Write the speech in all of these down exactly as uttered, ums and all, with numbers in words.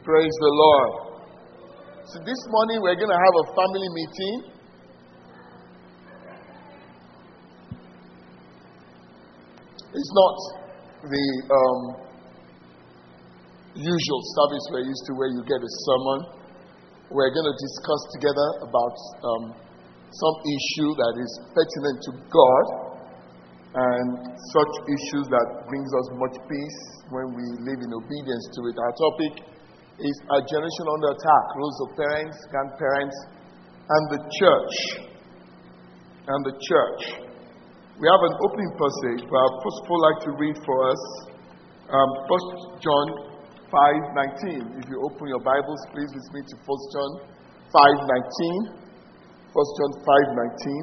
Praise the Lord. So this morning we're going to have a family meeting. It's not the um, usual service we're used to where you get a sermon. We're going to discuss together about um, some issue that is pertinent to God and such issues that brings us much peace when we live in obedience to it. Our topic is a generation under attack, roles of parents, grandparents, and the church. And the church. We have an opening passage, but I'd first of all like to read for us um, First John five nineteen. If you open your Bibles, please with me to First John five nineteen. First John five nineteen.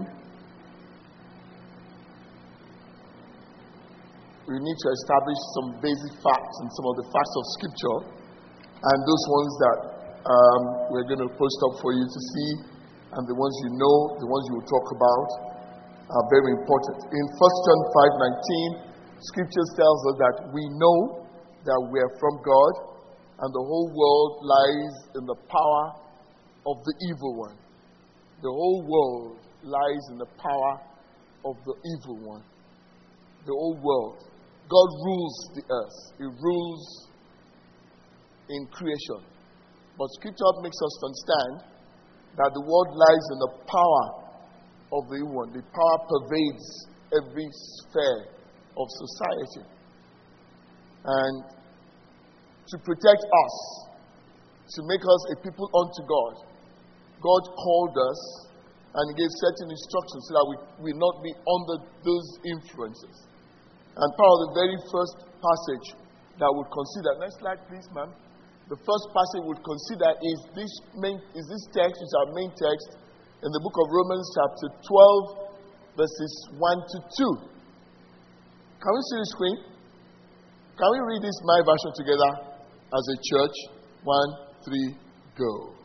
We need to establish some basic facts and some of the facts of Scripture. And those ones that um, we're going to post up for you to see, and the ones you know, the ones you will talk about, are very important. In First John five nineteen, Scripture tells us that we know that we are from God, and the whole world lies in the power of the evil one. The whole world lies in the power of the evil one. The whole world. God rules the earth. He rules in creation. But Scripture makes us understand that the world lies in the power of the evil one. The power pervades every sphere of society. And to protect us, to make us a people unto God, God called us and He gave certain instructions so that we will not be under those influences. And part of the very first passage that we'll consider, next slide please, ma'am. The first passage we'll consider is this main, is this text, which is our main text, in the book of Romans chapter twelve, verses one to two. Can we see the screen? Can we read this my version together as a church? One, three, go.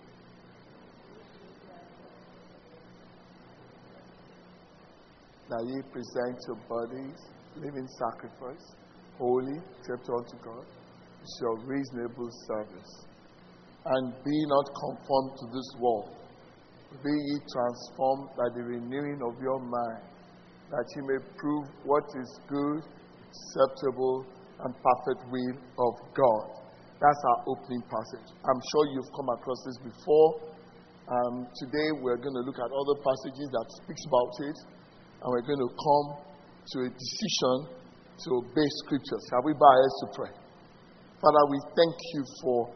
Now ye present your bodies, living sacrifice, holy, acceptable unto God. It's your reasonable service. And be not conformed to this world. Be ye transformed by the renewing of your mind, that ye may prove what is good, acceptable, and perfect will of God. That's our opening passage. I'm sure you've come across this before. Um, today we're going to look at other passages that speaks about it, and we're going to come to a decision to obey Scripture. Shall we bow our heads to pray? Father, we thank you for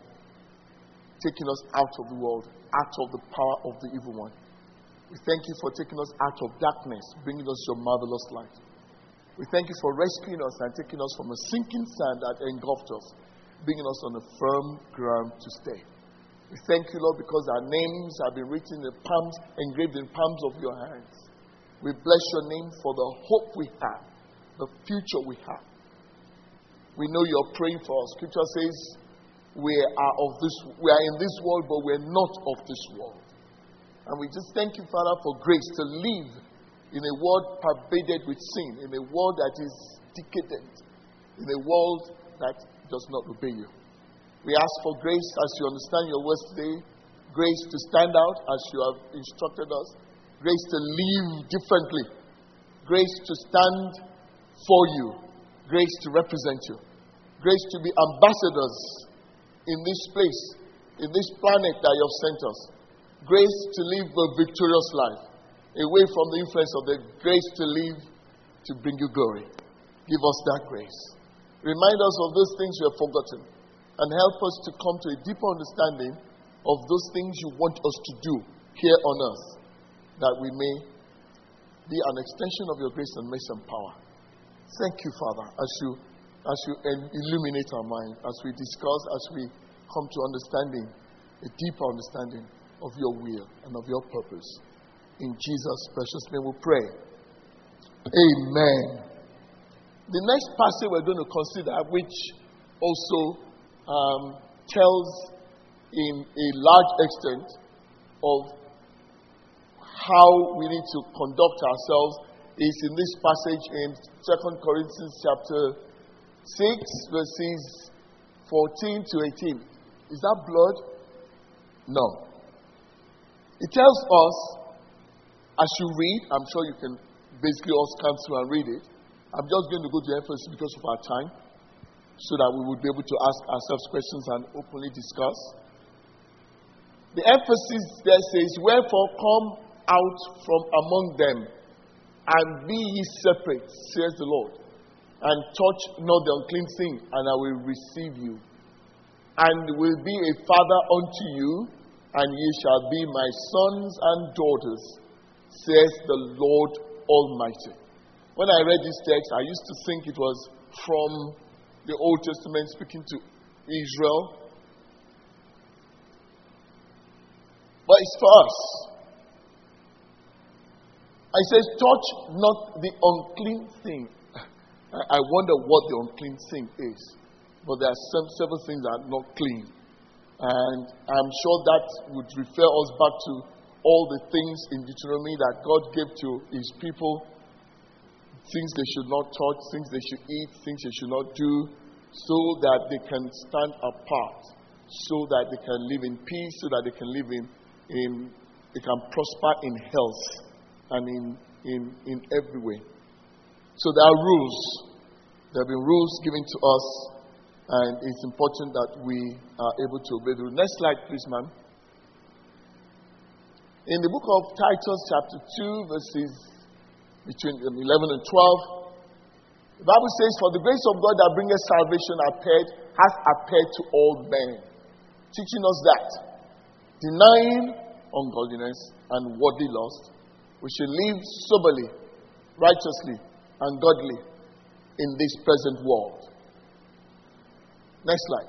taking us out of the world, out of the power of the evil one. We thank you for taking us out of darkness, bringing us your marvelous light. We thank you for rescuing us and taking us from a sinking sand that engulfed us, bringing us on a firm ground to stay. We thank you, Lord, because our names have been written in the palms, engraved in palms of your hands. We bless your name for the hope we have, the future we have. We know you're praying for us. Scripture says we are of this, we are in this world, but we're not of this world. And we just thank you, Father, for grace to live in a world pervaded with sin, in a world that is decadent, in a world that does not obey you. We ask for grace as you understand your words today, grace to stand out as you have instructed us, grace to live differently, grace to stand for you, grace to represent you, grace to be ambassadors in this place, in this planet that you have sent us, grace to live a victorious life, away from the influence of the grace to live to bring you glory. Give us that grace. Remind us of those things we have forgotten, and help us to come to a deeper understanding of those things you want us to do here on earth, that we may be an extension of your grace and mercy and power. Thank you, Father, as you as you illuminate our mind, as we discuss, as we come to understanding, a deeper understanding of your will and of your purpose. In Jesus' precious name we pray. Amen. The next passage we're going to consider, which also um, tells in a large extent of how we need to conduct ourselves, is in this passage in Second Corinthians chapter six, verses fourteen to eighteen. Is that blood? No. It tells us, as you read, I'm sure you can basically all scan through and read it. I'm just going to go to emphasis because of our time, so that we would be able to ask ourselves questions and openly discuss. The emphasis there says, wherefore come out from among them, and be ye separate, says the Lord, and touch not the unclean thing, and I will receive you, and will be a father unto you, and ye shall be my sons and daughters, says the Lord Almighty. When I read this text, I used to think it was from the Old Testament speaking to Israel. But it's for us. I says, touch not the unclean thing. I wonder what the unclean thing is. But there are some, several things that are not clean. And I'm sure that would refer us back to all the things in Deuteronomy that God gave to his people. Things they should not touch, things they should eat, things they should not do, so that they can stand apart, so that they can live in peace, so that they can live in, in they can prosper in health and in, in, in every way. So there are rules. There have been rules given to us, and it's important that we are able to obey the rules. Next slide, please, ma'am. In the book of Titus, chapter two, verses between eleven and twelve, the Bible says, for the grace of God that bringeth salvation appeared, has appeared to all men, teaching us that, denying ungodliness and worldly lust, we should live soberly, righteously, and godly in this present world. Next slide.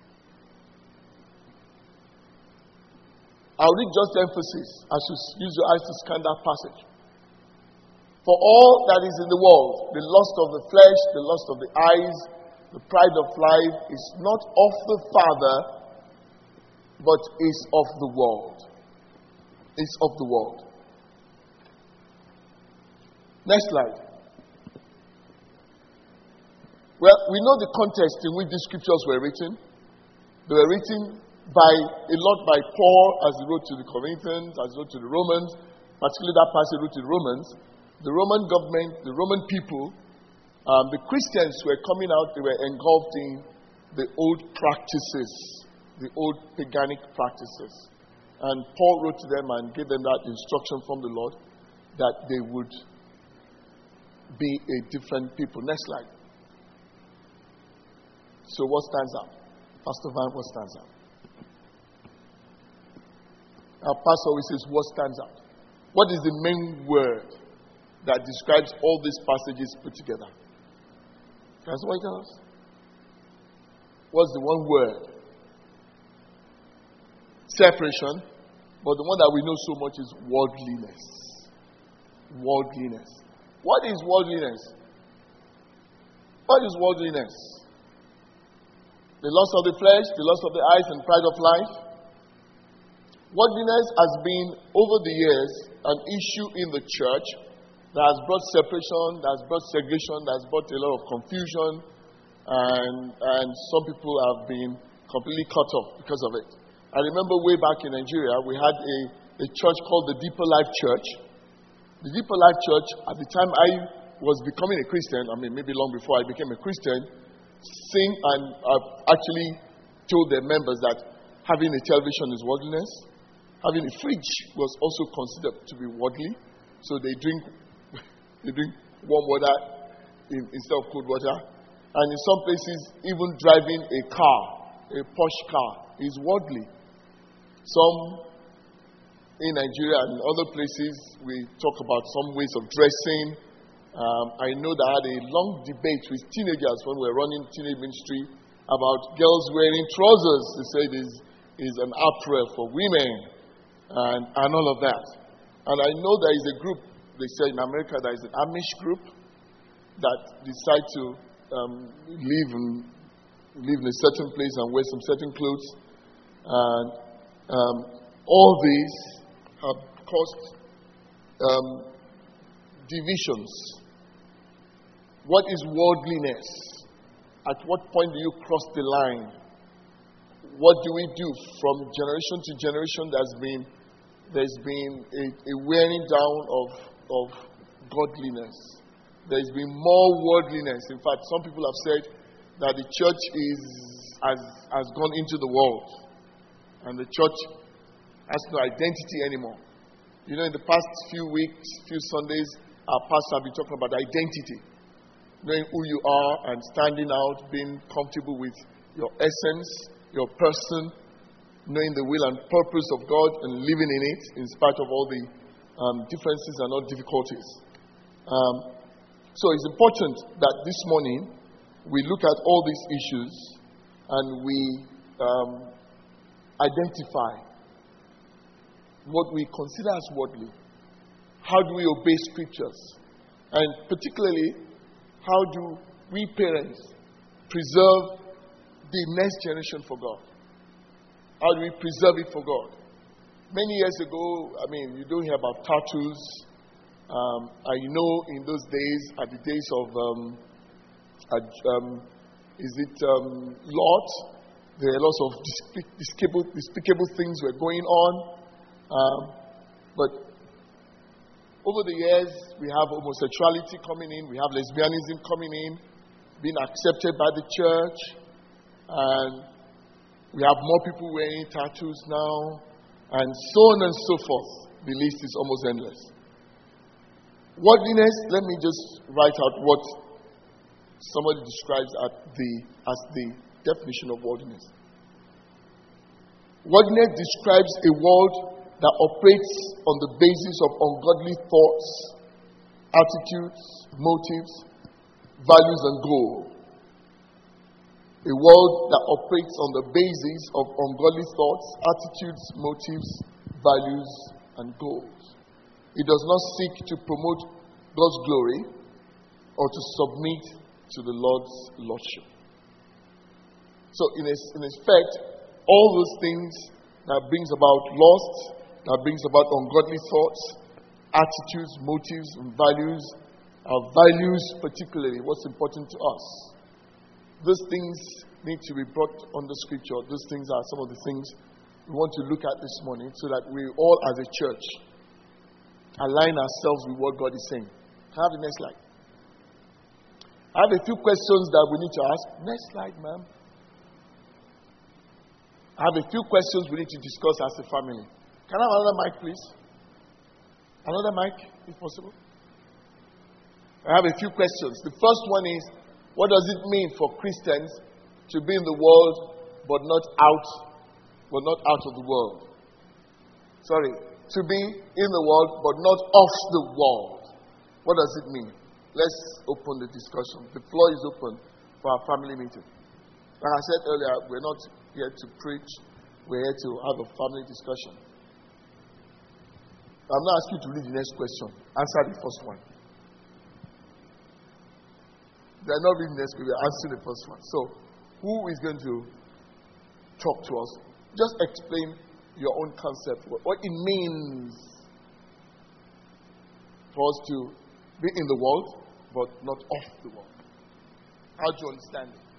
I'll read just the emphasis as you use your eyes to scan that passage. For all that is in the world, the lust of the flesh, the lust of the eyes, the pride of life, is not of the Father, but is of the world. Is of the world. Next slide. Well, we know the context in which these scriptures were written. They were written by a lot by Paul as he wrote to the Corinthians, as he wrote to the Romans, particularly that passage he wrote to the Romans. The Roman government, the Roman people, um, the Christians were coming out, they were engulfed in the old practices, the old paganic practices. And Paul wrote to them and gave them that instruction from the Lord that they would be a different people. Next slide. So what stands out? Pastor Van, what stands out? Our pastor always says, what stands out? What is the main word that describes all these passages put together? Can someone tell us? What's the one word? Separation. But the one that we know so much is worldliness. Worldliness. What is worldliness? What is worldliness? The lust of the flesh, the lust of the eyes, and pride of life. Worldliness has been, over the years, an issue in the church that has brought separation, that has brought segregation, that has brought a lot of confusion, and, and some people have been completely cut off because of it. I remember way back in Nigeria, we had a, a church called the Deeper Life Church. The Deeper Life Church, at the time I was becoming a Christian, I mean, maybe long before I became a Christian, sing and I've actually told their members that having a television is worldliness. Having a fridge was also considered to be worldly. So they drink they drink warm water in, instead of cold water. And in some places, even driving a car, a posh car, is worldly. Some in Nigeria and other places, we talk about some ways of dressing. Um, I know that I had a long debate with teenagers when we were running teenage ministry about girls wearing trousers. They say it is, is an apparel for women and, and all of that. And I know there is a group, they say in America, there is an Amish group that decide to um, live, in, live in a certain place and wear some certain clothes. And um, all these have caused um, divisions. What is worldliness? At what point do you cross the line? what do we do? From generation to generation, there's been, there's been a, a wearing down of, of godliness. There's been more worldliness. In fact, some people have said that the church is has, has gone into the world. And the church has no identity anymore. You know, in the past few weeks, few Sundays, our pastor have been talking about identity. Knowing who you are and standing out, being comfortable with your essence, your person, knowing the will and purpose of God and living in it in spite of all the um, differences and all difficulties. Um, so it's important that this morning we look at all these issues and we um, identify what we consider as worldly. How do we obey scriptures? And particularly, how do we parents preserve the next generation for God? How do we preserve it for God? Many years ago, I mean, you don't hear about tattoos. Um, I know in those days, at the days of, um, at, um, is it um, Lot? There are lots of despicable, despicable things were going on. Um, but over the years, we have homosexuality coming in, we have lesbianism coming in, being accepted by the church, and we have more people wearing tattoos now, and so on and so forth. The list is almost endless. Worldliness, let me just write out what somebody describes at the, as the definition of worldliness. Worldliness describes a world that operates on the basis of ungodly thoughts, attitudes, motives, values, and goals. A world that operates on the basis of ungodly thoughts, attitudes, motives, values, and goals. It does not seek to promote God's glory or to submit to the Lord's lordship. So, in, a, in effect, all those things that brings about lust, that brings about ungodly thoughts, attitudes, motives, and values, our values particularly, what's important to us. Those things need to be brought under Scripture. Those things are some of the things we want to look at this morning so that we all as a church align ourselves with what God is saying. Can I have the next slide? I have a few questions that we need to ask. Next slide, ma'am. I have a few questions we need to discuss as a family. Can I have another mic, please? Another mic, if possible. I have a few questions. The first one is, what does it mean for Christians to be in the world but not out, but not out of the world? Sorry, to be in the world but not of the world. What does it mean? Let's open the discussion. The floor is open for our family meeting. Like I said earlier, we're not here to preach. We're here to have a family discussion. I'm not asking you to read the next question. Answer the first one. They're not reading the next question. We're answering the first one. So, who is going to talk to us? Just explain your own concept. What it means for us to be in the world, but not of the world. How do you understand it?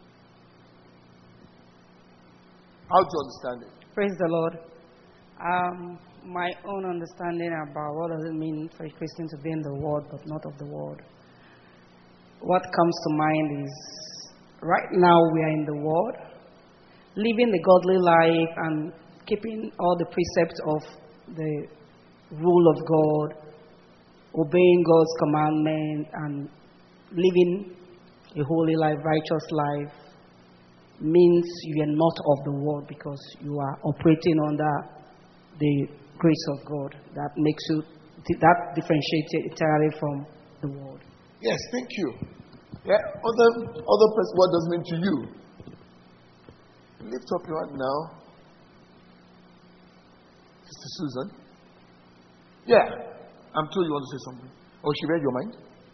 How do you understand it? Praise the Lord. Um, my own understanding about what does it mean for a Christian to be in the world but not of the world. What comes to mind is, right now we are in the world, living the godly life and keeping all the precepts of the rule of God, obeying God's commandment and living a holy life, righteous life, means you are not of the world because you are operating under the grace of God that makes you, that differentiates you entirely from the world. Yes, thank you. Yeah, other other person, what does it mean to you? Lift up your hand now. Sister Susan. Yeah, I'm told you want to say something. Oh, she read your mind?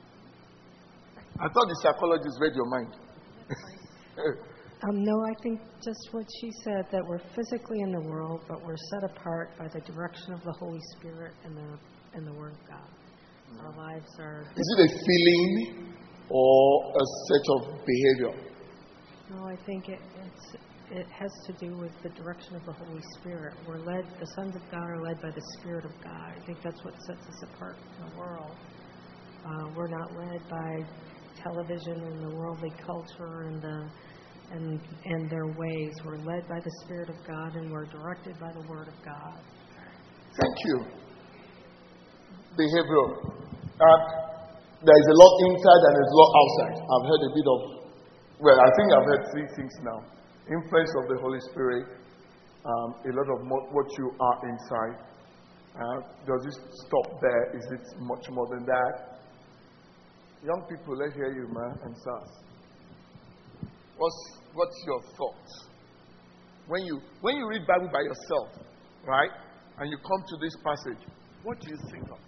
I thought the psychologist read your mind. Um, no, I think just what she said, that we're physically in the world, but we're set apart by the direction of the Holy Spirit and the and the Word of God. Mm. Our lives are... Is it a feeling or a set of behavior? No, I think it, it's it has to do with the direction of the Holy Spirit. We're led, the sons of God are led by the Spirit of God. I think that's what sets us apart from the world. Uh, we're not led by television and the worldly culture and the and and their ways. We're led by the Spirit of God, and we're directed by the Word of God. Thank you. Behavioral. Uh, there is a lot inside and there's a lot outside. I've heard a bit of, well, I think I've heard three things now. Influence of the Holy Spirit, um, a lot of mo- what you are inside. Uh, does it stop there? Is it much more than that? Young people, let's hear you, man, and Sars. What's what's your thoughts when you when you read Bible by yourself, right? And you come to this passage, what do you think of?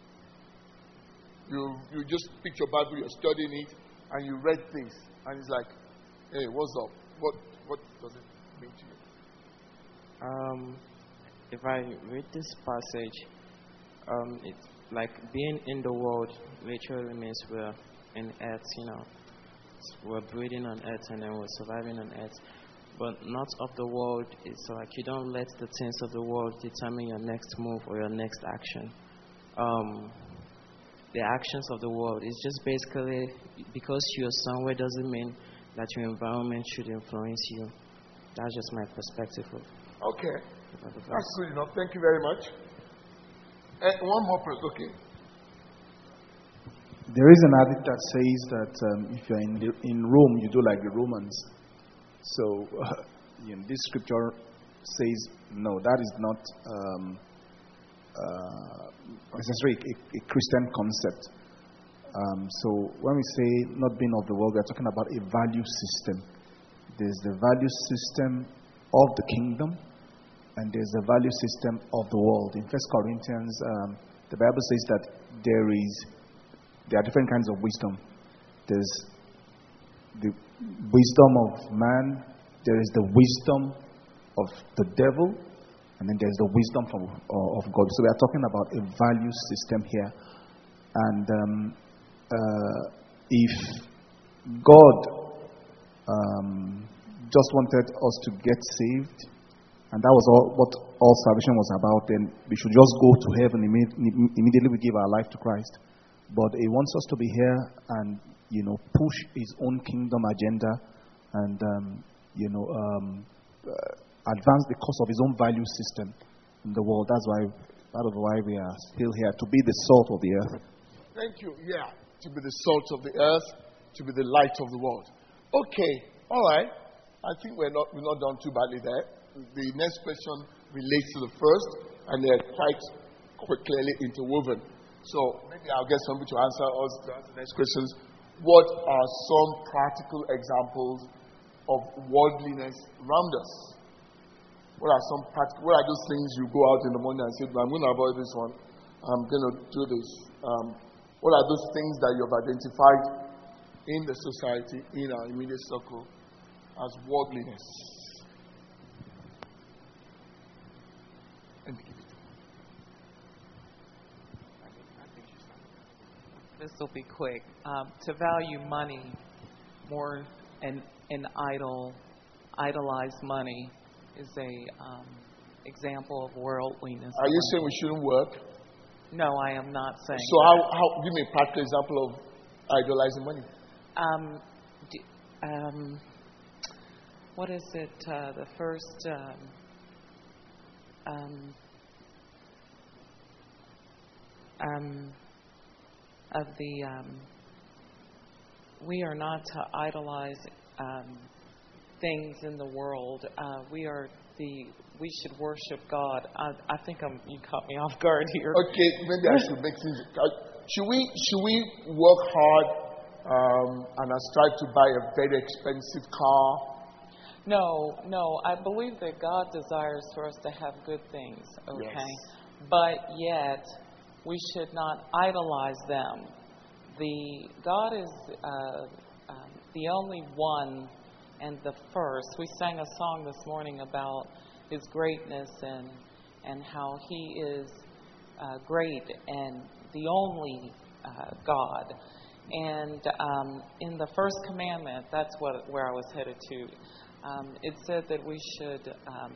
You you just pick your Bible, you're studying it, and you read this, and it's like, hey, what's up? What what does it mean to you? Um, if I read this passage, um, it's like being in the world literally means we're in earth, you know. We're breathing on earth and then we're surviving on earth. But not of the world. It's like you don't let the things of the world determine your next move or your next action. Um, the actions of the world is just basically because you're somewhere doesn't mean that your environment should influence you. That's just my perspective of. Okay, that's good enough. Thank you very much. Uh, one more person, okay. There is an adage that says that um, if you're in, the, in Rome, you do like the Romans. So, uh, you know, this scripture says, no, that is not um, uh, necessarily a, a Christian concept. Um, so, when we say not being of the world, we're talking about a value system. There's the value system of the kingdom, and there's the value system of the world. In First Corinthians, um, the Bible says that there is there are different kinds of wisdom. There's the wisdom of man, there is the wisdom of the devil, and then there's the wisdom from, uh, of God. So we are talking about a value system here. And um, uh, if God um, just wanted us to get saved, and that was all what all salvation was about, then we should just go to heaven imme- immediately we give our life to Christ. But He wants us to be here and, you know, push His own kingdom agenda and, um, you know, um, uh, advance the cause of His own value system in the world. That's why, part of why we are still here, to be the salt of the earth. Thank you. Yeah, to be the salt of the earth, to be the light of the world. Okay, all right. I think we're not we're not done too badly there. The next question relates to the first, and they're quite quite clearly interwoven. So maybe I'll get somebody to answer us to answer the next questions. What are some practical examples of worldliness around us? What are some practical? What are those things you go out in the morning and say, "I'm going to avoid this one. I'm going to do this." Um, what are those things that you have identified in the society, in our immediate circle, as worldliness? And this will be quick. Um, to value money more and and idol, idolize money is a um, example of worldliness. Are you saying we shouldn't work? No, I am not saying. So that. how how give me a practical example of idolizing money? Um, d- um, what is it? Uh, the first. Um, um, um, of the um, we are not to idolize um, things in the world. Uh, we are the we should worship God. I, I think I'm, you caught me off guard here. Okay, maybe I should make things. Should we should we work hard um, and strive to buy a very expensive car? No, no. I believe that God desires for us to have good things. Okay, Yes. but yet we should not idolize them. The God is uh, um, the only one and the first. We sang a song this morning about His greatness and and how He is uh, great and the only uh, God. And um, in the first commandment, that's what where I was headed to. Um, it said that we should, um,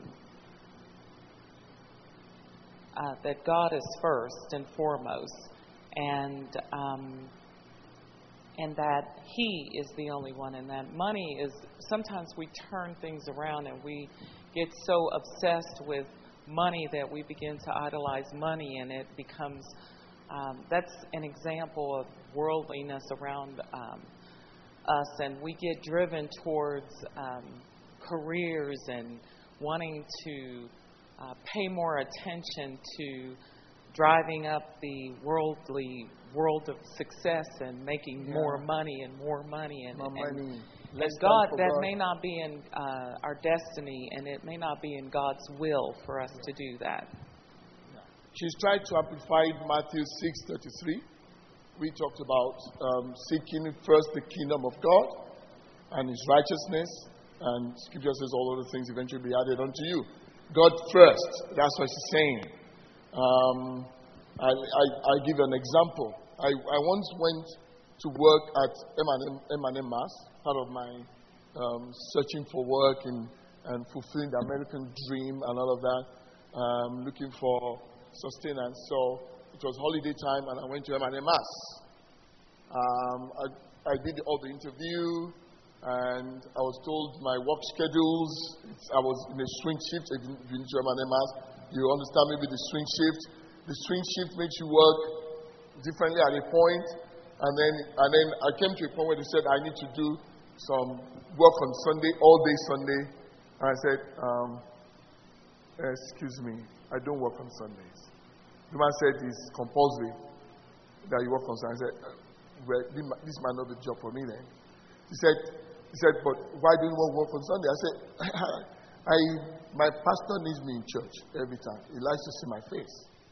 uh, that God is first and foremost, and um, and that He is the only one, and that money is, sometimes we turn things around and we get so obsessed with money that we begin to idolize money, and it becomes, um, that's an example of worldliness around um, us, and we get driven towards um, careers and wanting to uh, pay more attention to driving up the worldly world of success and making Yeah. more money and more money and, More and, money. and Less God, time for that God. may not be in uh, our destiny, and it may not be in God's will for us to do that. She's tried to amplify Matthew six thirty-three. We talked about um, seeking first the kingdom of God and His righteousness, and Scripture says all other things eventually be added unto you. God first. That's what she's saying. Um, I, I, I'll give you an example. I, I once went to work at M and M Mass, part of my um, searching for work and, and fulfilling the American dream and all of that, um, looking for sustenance. So it was holiday time, and I went to M and M Mass. Um, I, I did all the interview, and I was told my work schedules. It's, I was in a swing shift. If you've been to M and M Mass, you understand maybe the swing shift. The swing shift makes you work differently at a point, and then and then I came to a point where they said I need to do some work on Sunday, all day Sunday. And I said, um, excuse me, I don't work on Sundays. The man said it's compulsory that you work on Sunday. I said, well, this might not be the job for me then. He said, he said, but why do you want to work on Sunday? I said, I, my pastor needs me in church every time. He likes to see my face.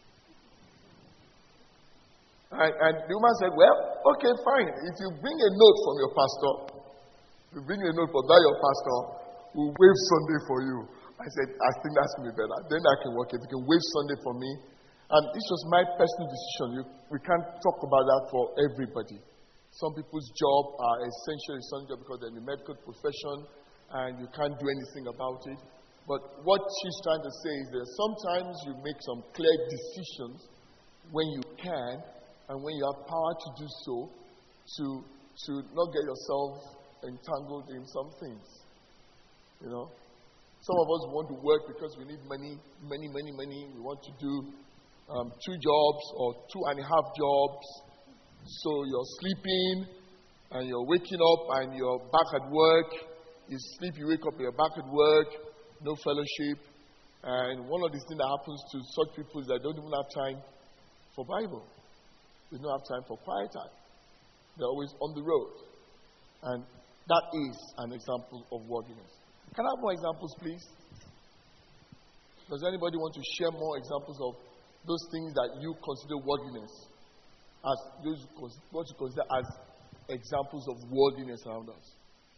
And, and the woman said, well, okay, fine. If you bring a note from your pastor, you bring a note from that your pastor, we'll waive Sunday for you. I said, I think that's going to be better. Then I can work it. You can waive Sunday for me. And this was my personal decision. You, we can't talk about that for everybody. Some people's job are essentially some job because they're in the medical profession and you can't do anything about it. But what she's trying to say is that sometimes you make some clear decisions when you can and when you have power to do so, to, to not get yourself entangled in some things. You know? Some of us want to work because we need money, money, money, money. We want to do um, two jobs or two and a half jobs. So you're sleeping and you're waking up and you're back at work. You sleep, you wake up, you're back at work, no fellowship. And one of the things that happens to such people is that they don't even have time for Bible. They don't have time for quiet time. They're always on the road. And that is an example of worldliness. Can I have more examples, please? Does anybody want to share more examples of those things that you consider worldliness? As those what you consider as examples of worldliness around us?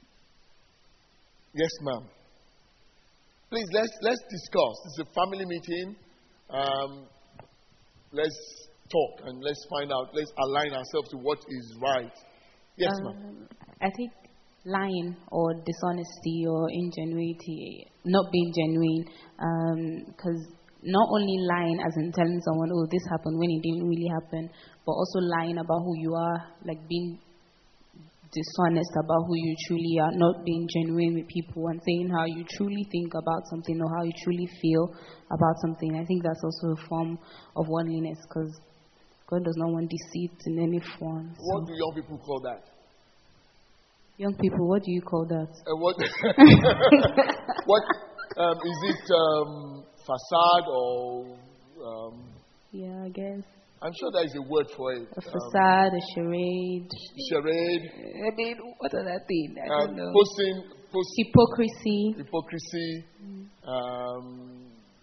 Yes, ma'am. Please, let's let's discuss. This is a family meeting. Um, let's talk and let's find out. Let's align ourselves to what is right. Yes, um, ma'am. I think lying or dishonesty or ingenuity, not being genuine, because um, not only lying as in telling someone, oh, this happened when it didn't really happen, but also lying about who you are, like being dishonest about who you truly are, not being genuine with people and saying how you truly think about something or how you truly feel about something. I think that's also a form of worldliness, because God does not want deceit in any form. So. What do young people call that? Young people, what do you call that? Uh, what? what um, is it? Um, facade or? Um, yeah, I guess. I'm sure there is a word for it. A facade, um, a charade. Charade. I mean, what does that mean? I um, don't know. Posting, post, hypocrisy. Hypocrisy. Mm. Um,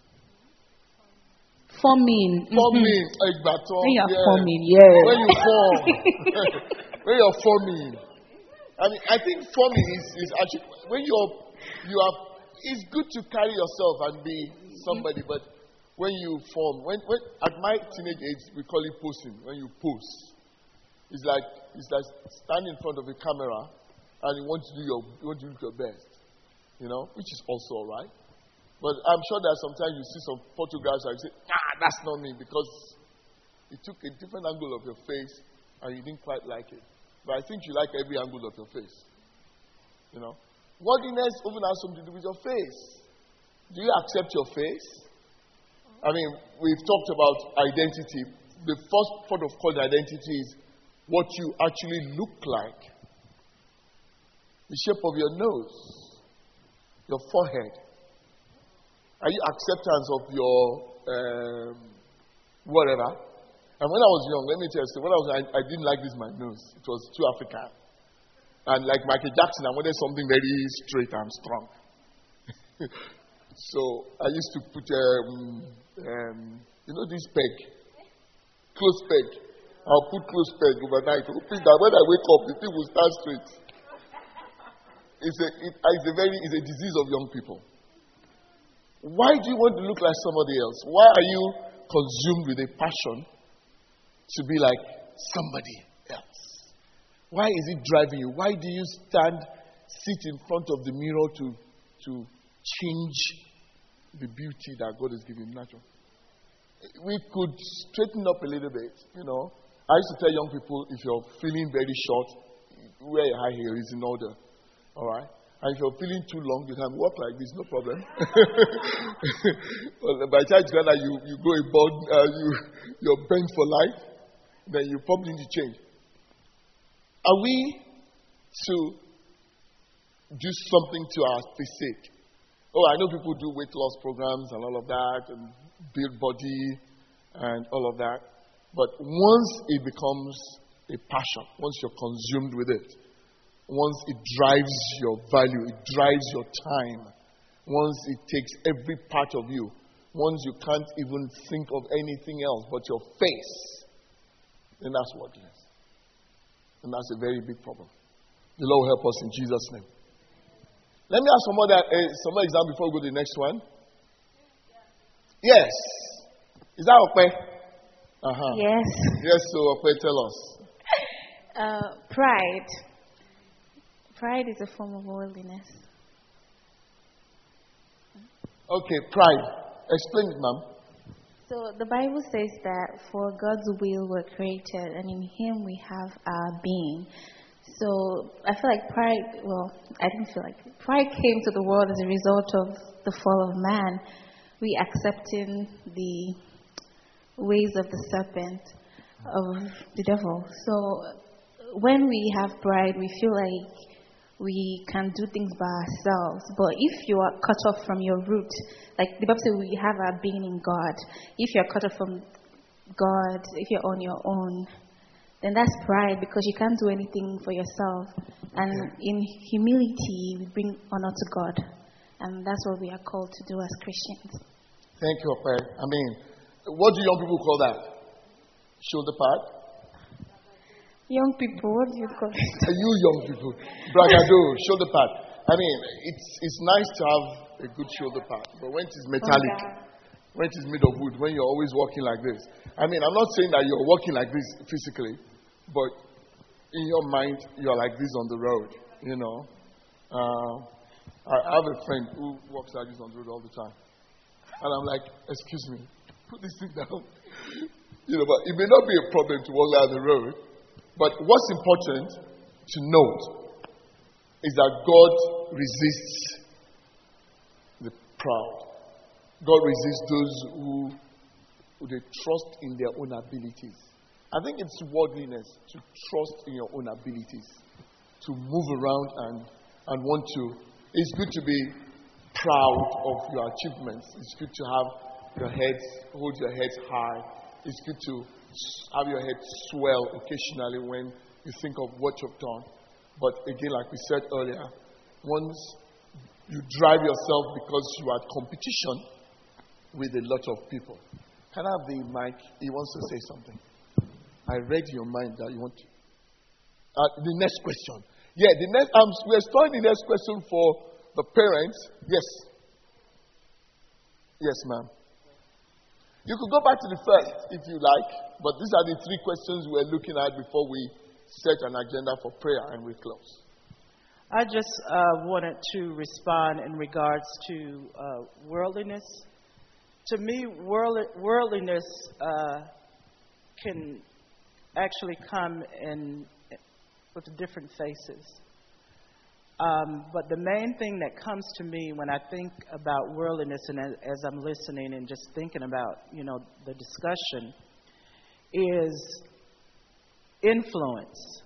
forming. Forming. Mm-hmm. When you're yeah. forming, yeah. When you form. When you're forming. I mean, I think forming is, is actually, when you're, you are, it's good to carry yourself and be somebody, but when you form, when, when at my teenage age, we call it posing. When you pose, it's like it's like standing in front of a camera, and you want to do your you want to look your best. You know, which is also all right. But I'm sure that sometimes you see some photographs and you say, nah, that's not me, because it took a different angle of your face and you didn't quite like it. But I think you like every angle of your face. You know, worldliness often has something to do with your face. Do you accept your face? I mean, we've talked about identity. The first part of called identity is what you actually look like. The shape of your nose, your forehead. Are you acceptance of your um, whatever? And when I was young, let me tell you, when I was, I, I didn't like this my nose. It was too African. And like Michael Jackson, I wanted something very straight and strong. So I used to put, um, um, you know, this peg, close peg. I'll put close peg overnight, hoping that when I wake up, the thing will stand straight. It's a, it, it's a very, it's a disease of young people. Why do you want to look like somebody else? Why are you consumed with a passion to be like somebody else? Why is it driving you? Why do you stand, sit in front of the mirror to, to change the beauty that God has given you natural? We could straighten up a little bit, you know. I used to tell young people, if you're feeling very short, wear a high heel, it's in order. All right? And if you're feeling too long, you can walk like this, no problem. Well, by the time you, you go about, uh, you, you're bent for life, then you probably need to change. Are we to do something to our physique? Oh, I know people do weight loss programs and all of that, and build body and all of that. But once it becomes a passion, once you're consumed with it, once it drives your value, it drives your time, once it takes every part of you, once you can't even think of anything else but your face, then that's worthless. And that's a very big problem. The Lord help us in Jesus' name. Let me ask some other, uh, some more example before we go to the next one. Yes. Is that okay? Uh-huh. Yes. Yes, so okay, tell us. Uh, pride. Pride is a form of worldliness. Okay, pride. Explain it, ma'am. So the Bible says that for God's will we're created, and in Him we have our being. So I feel like pride, well, I didn't feel like it. Pride came to the world as a result of the fall of man. We accepting the ways of the serpent, of the devil. So when we have pride, we feel like we can do things by ourselves. But if you are cut off from your root, like the Bible says, we have our being in God. If you are cut off from God, if you're on your own, then that's pride, because you can't do anything for yourself. And in humility, we bring honor to God. And that's what we are called to do as Christians. Thank you, Ope. I mean, what do young people call that? Shoulder pad? Young people, what do you call it? You young people. Bragado, shoulder pad. I mean, it's it's nice to have a good shoulder pad, but when it is metallic, oh, when it is made of wood, when you're always walking like this. I mean, I'm not saying that you're walking like this physically, but in your mind, you're like this on the road, you know. Uh, I have a friend who walks like this on the road all the time. And I'm like, excuse me, put this thing down. You know, but it may not be a problem to walk down the road. But what's important to note is that God resists the proud. God resists those who, who they trust in their own abilities. I think it's worldliness to trust in your own abilities, to move around and, and want to. It's good to be proud of your achievements. It's good to have your head, hold your head high. It's good to have your head swell occasionally when you think of what you've done. But again, like we said earlier, once you drive yourself because you are at competition with a lot of people. Can I have the mic? He wants to say something. I read your mind that you want to. Uh, the next question. Yeah, the next. Um, we're starting the next question for the parents. Yes. Yes, ma'am. You could go back to the first if you like, but these are the three questions we're looking at before we set an agenda for prayer and we close. I just uh, wanted to respond in regards to uh, worldliness. To me, world, worldliness uh, can actually come in with different faces. Um, but the main thing that comes to me when I think about worldliness, and as, as I'm listening and just thinking about, you know, the discussion, is influence.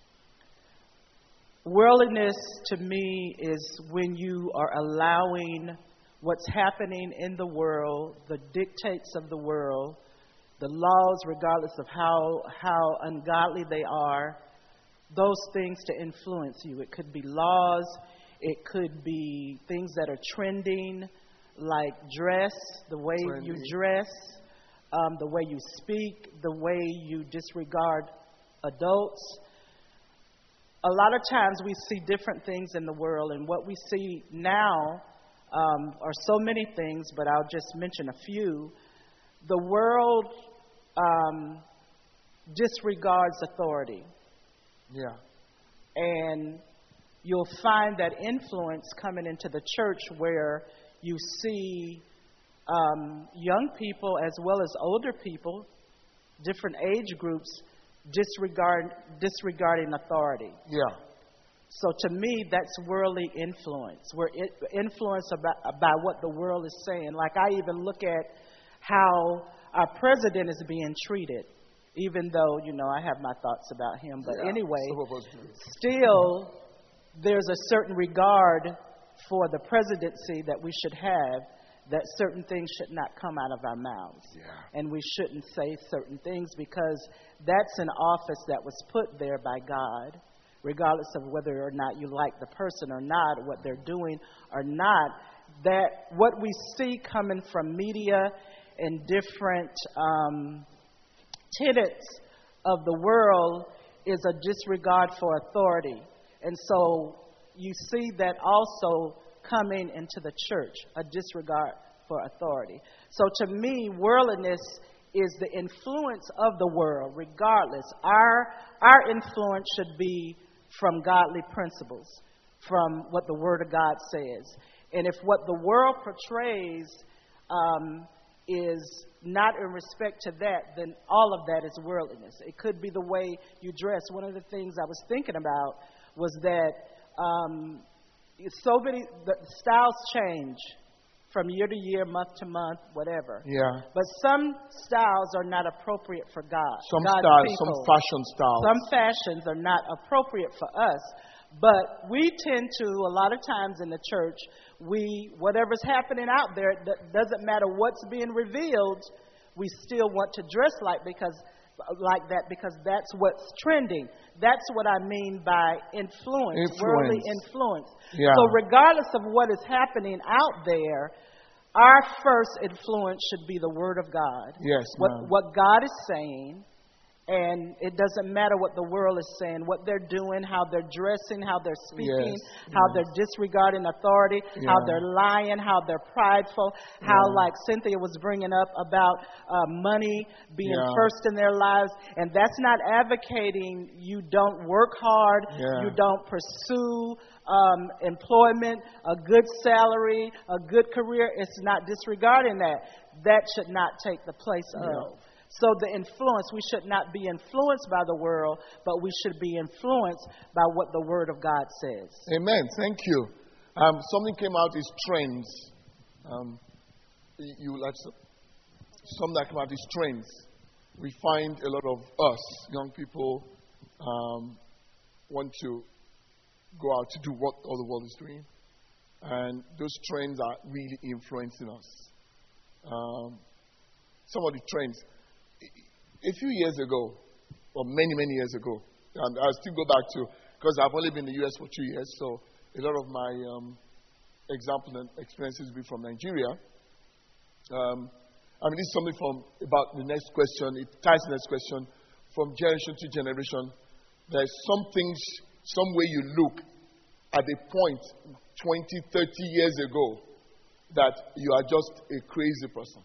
Worldliness to me is when you are allowing what's happening in the world, the dictates of the world, the laws, regardless of how how ungodly they are, those things to influence you. It could be laws, it could be things that are trending, like dress, the way Trendy. you dress, um, the way you speak, the way you disregard adults. A lot of times we see different things in the world, and what we see now um, are so many things, but I'll just mention a few. The world um, disregards authority. Yeah. And you'll find that influence coming into the church where you see um, young people as well as older people, different age groups, disregard disregarding authority. Yeah. So to me, that's worldly influence. We're influenced about, by what the world is saying. Like I even look at how our president is being treated, even though, you know, I have my thoughts about him. But yeah, anyway, Mm-hmm. still there's a certain regard for the presidency that we should have, that certain things should not come out of our mouths. Yeah. And we shouldn't say certain things because that's an office that was put there by God, regardless of whether or not you like the person or not, what they're doing or not. That what we see coming from media and different um, tenets of the world is a disregard for authority. And so you see that also coming into the church, a disregard for authority. So to me, worldliness is the influence of the world, regardless. Our, our influence should be from godly principles, from what the Word of God says. And if what the world portrays um, is not in respect to that, then all of that is worldliness. It could be the way you dress. One of the things I was thinking about was that um, so many the styles change from year to year, month to month, whatever. Yeah. But some styles are not appropriate for God. Some God's styles, people. some fashion styles. Some fashions are not appropriate for us. But we tend to, a lot of times in the church, we whatever's happening out there, it doesn't matter what's being revealed, we still want to dress like because like that because that's what's trending. That's what I mean by influence, influence. worldly influence. Yeah. So regardless of what is happening out there, our first influence should be the Word of God. Yes, what, ma'am. what God is saying. And it doesn't matter what the world is saying, what they're doing, how they're dressing, how they're speaking, yes, how yes. they're disregarding authority, yeah. how they're lying, how they're prideful, how, yeah. like Cynthia was bringing up about uh, money being yeah. first in their lives. And that's not advocating you don't work hard, yeah. you don't pursue um, employment, a good salary, a good career. It's not disregarding that. That should not take the place yeah. of. So the influence, we should not be influenced by the world, but we should be influenced by what the Word of God says. Amen. Thank you. Um, something came out is trends. Um, you like some, something that came out is trends. We find a lot of us, young people, um, want to go out to do what all the world is doing. And those trends are really influencing us. Um, some of the trends. A few years ago, or many, many years ago, and I'll still go back to, because I've only been in the U S for two years, so a lot of my um, examples and experiences will be from Nigeria. Um, I mean, this is something from about the next question. It ties the next question. From generation to generation, there's some things, some way you look at a point twenty, thirty years ago that you are just a crazy person.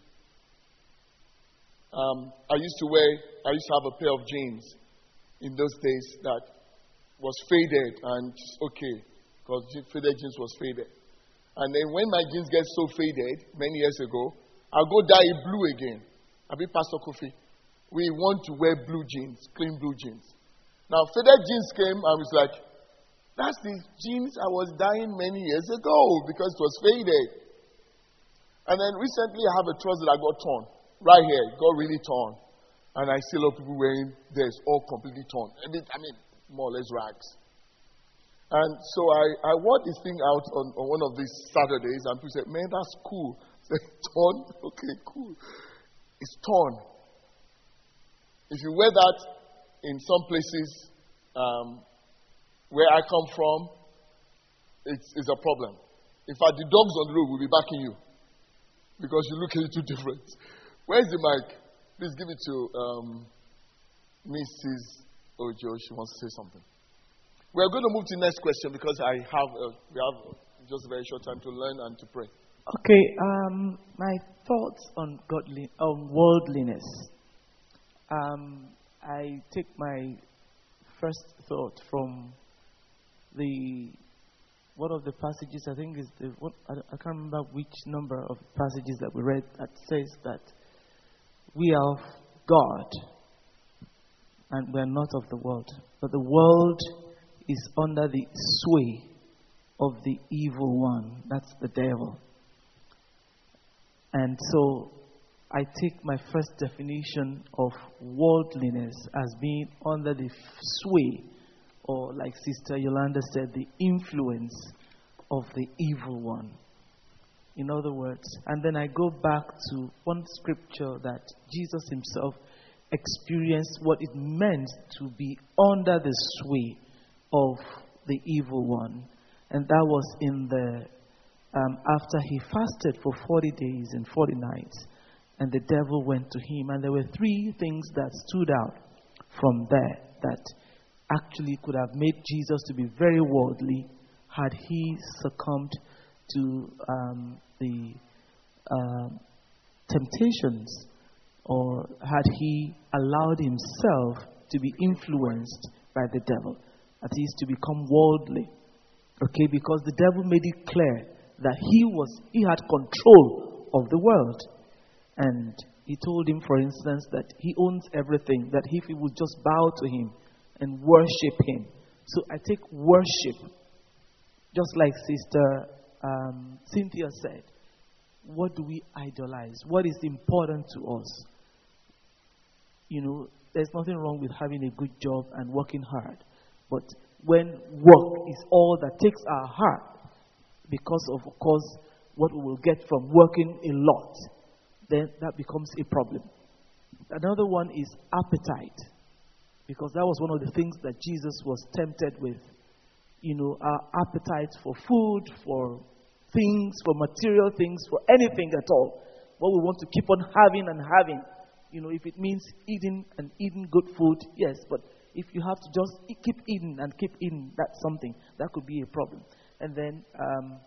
Um, I used to wear, I used to have a pair of jeans in those days that was faded and just okay. because faded jeans was faded. And then when my jeans get so faded, many years ago, I'll go dye it blue again. I'll be Pastor Kofi. We want to wear blue jeans, clean blue jeans. Now, faded jeans came, I was like, that's the jeans I was dyeing many years ago because it was faded. And then recently I have a trouser that got torn. Right here, it got really torn. And I see a lot of people wearing this, all completely torn. I mean, I mean more or less rags. And so I, I wore this thing out on, on one of these Saturdays, and people said, man, that's cool. I said, torn? Okay, cool. It's torn. If you wear that in some places um, where I come from, it's, it's a problem. In fact, the dogs on the road will be backing you because you look a little different. Where's the mic? Please give it to um, Missus Ojo. She wants to say something. We're going to move to the next question because I have uh, we have just a very short time to learn and to pray. Okay, um, my thoughts on godly, on worldliness. Um, I take my first thought from the one of the passages. I think is the what, I, I can't remember which number of passages that we read that says that we are of God and we are not of the world, but the world is under the sway of the evil one. That's the devil. And so I take my first definition of worldliness as being under the sway, or like Sister Yolanda said, the influence of the evil one. In other words, and then I go back to one scripture that Jesus himself experienced what it meant to be under the sway of the evil one. And that was in the, um, after he fasted for forty days and forty nights. And the devil went to him. And there were three things that stood out from there that actually could have made Jesus to be very worldly had he succumbed to um, the uh, temptations, or had he allowed himself to be influenced by the devil, that is, to become worldly. Okay, because the devil made it clear that he was he had control of the world. And he told him, for instance, that he owns everything, that if he would just bow to him and worship him. So I take worship, just like Sister um, Cynthia said, what do we idolize? What is important to us? You know, there's nothing wrong with having a good job and working hard. But when work is all that takes our heart, because of, of course, what we will get from working a lot, then that becomes a problem. Another one is appetite, because that was one of the things that Jesus was tempted with. You know, our appetite for food, for things, for material things, for anything at all. What we want to keep on having and having. You know, if it means eating and eating good food, yes, but if you have to just keep eating and keep eating, that's something. That could be a problem. And then um,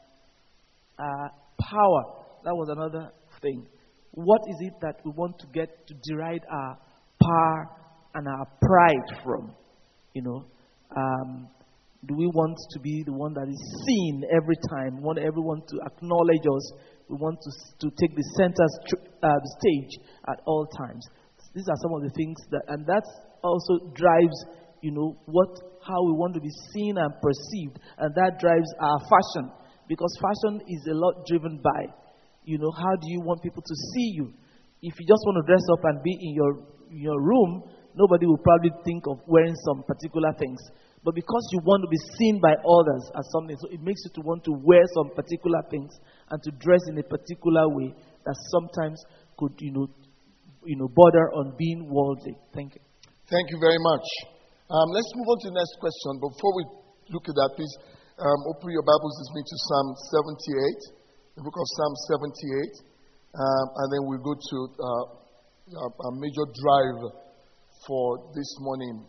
uh, power, that was another thing. What is it that we want to get to deride our power and our pride from? You know, um, do we want to be the one that is seen every time? We want everyone to acknowledge us. We want to to take the center st- uh, stage at all times. These are some of the things that, and that also drives, you know, what how we want to be seen and perceived, and that drives our fashion, because fashion is a lot driven by, you know, how do you want people to see you? If you just want to dress up and be in your your room, nobody will probably think of wearing some particular things. But because you want to be seen by others as something, so it makes you to want to wear some particular things and to dress in a particular way that sometimes could, you know, you know, border on being worldly. Thank you. Thank you very much. Um, let's move on to the next question. Before we look at that, please um, open your Bibles with me to Psalm seventy-eight, the book of Psalm seventy-eight, um, and then we'll go to uh, a major drive for this morning.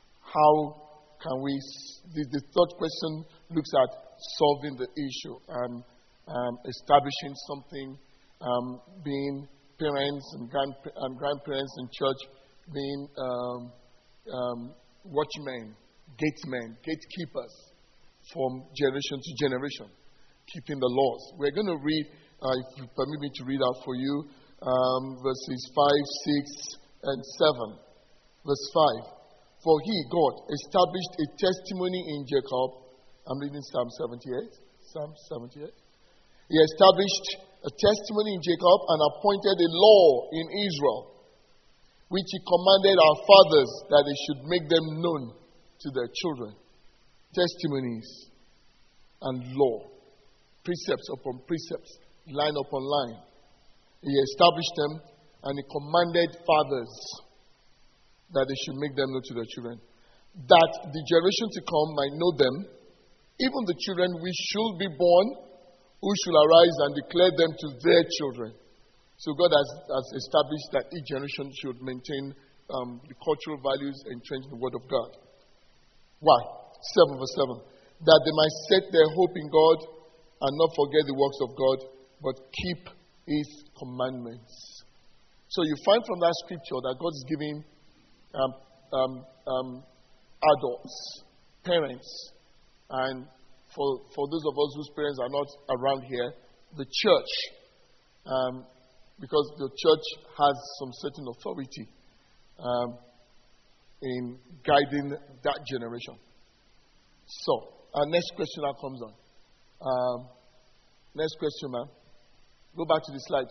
How can we, the, the third question looks at solving the issue and um, establishing something, um, being parents and, grand, and grandparents in church, being um, um, watchmen, gatesmen, gatekeepers from generation to generation, keeping the laws. We're going to read, uh, if you permit me to read out for you, um, verses five, six, and seven. Verse five. For he, God, established a testimony in Jacob. I'm reading Psalm seventy-eight. Psalm seventy-eight. He established a testimony in Jacob and appointed a law in Israel, which he commanded our fathers that they should make them known to their children. Testimonies and law. Precepts upon precepts. Line upon line. He established them and he commanded fathers that they should make them known to their children, that the generation to come might know them, even the children which should be born, who should arise and declare them to their children. So God has, has established that each generation should maintain um, the cultural values entrenched in the Word of God. Why? seven verse seven. That they might set their hope in God and not forget the works of God, but keep His commandments. So you find from that scripture that God is giving um, um, um, adults, parents, and for, for those of us whose parents are not around here, the church, um, because the church has some certain authority um, in guiding that generation. So, our next question now comes on. Um, next question, ma'am. Go back to the slide.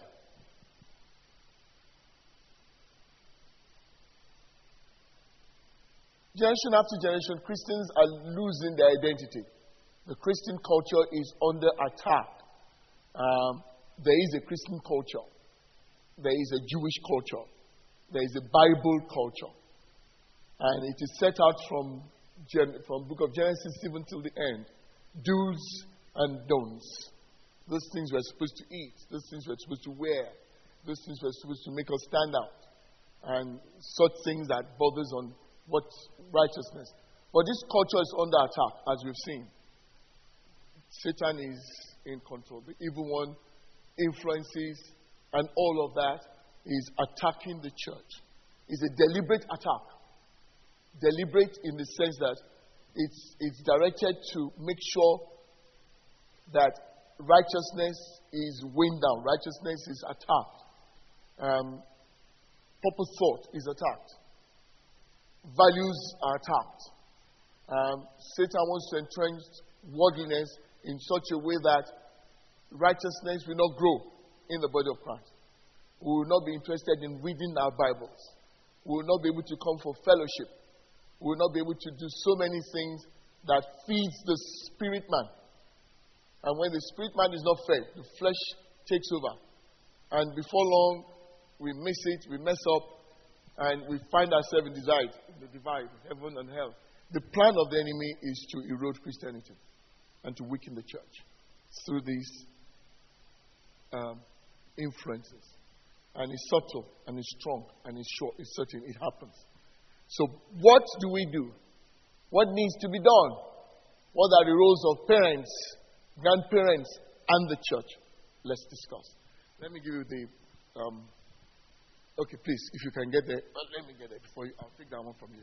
Generation after generation, Christians are losing their identity. The Christian culture is under attack. Um, there is a Christian culture. There is a Jewish culture. There is a Bible culture. And it is set out from Gen- from book of Genesis even till the end. Do's and don'ts. Those things we're supposed to eat. Those things we're supposed to wear. Those things we're supposed to make us stand out. And such things that bothers on what righteousness. But this culture is under attack, as we've seen. Satan is in control. The evil one influences, and all of that is attacking the church. It's a deliberate attack. Deliberate in the sense that it's, it's directed to make sure that righteousness is weighed down. Righteousness is attacked. Um, proper thought is attacked. Values are attacked. Um, Satan wants to entrench worldliness in such a way that righteousness will not grow in the body of Christ. We will not be interested in reading our Bibles. We will not be able to come for fellowship. We will not be able to do so many things that feeds the spirit man. And when the spirit man is not fed, the flesh takes over. And before long, we miss it, we mess up, and we find ourselves in the divide, in the divide, heaven and hell. The plan of the enemy is to erode Christianity and to weaken the church through these um, influences. And it's subtle, and it's strong, and it's short, it's certain, it happens. So what do we do? What needs to be done? What are the roles of parents, grandparents, and the church? Let's discuss. Let me give you the... Um, okay, please, if you can get there. Well, let me get there before you. I'll take that one from you.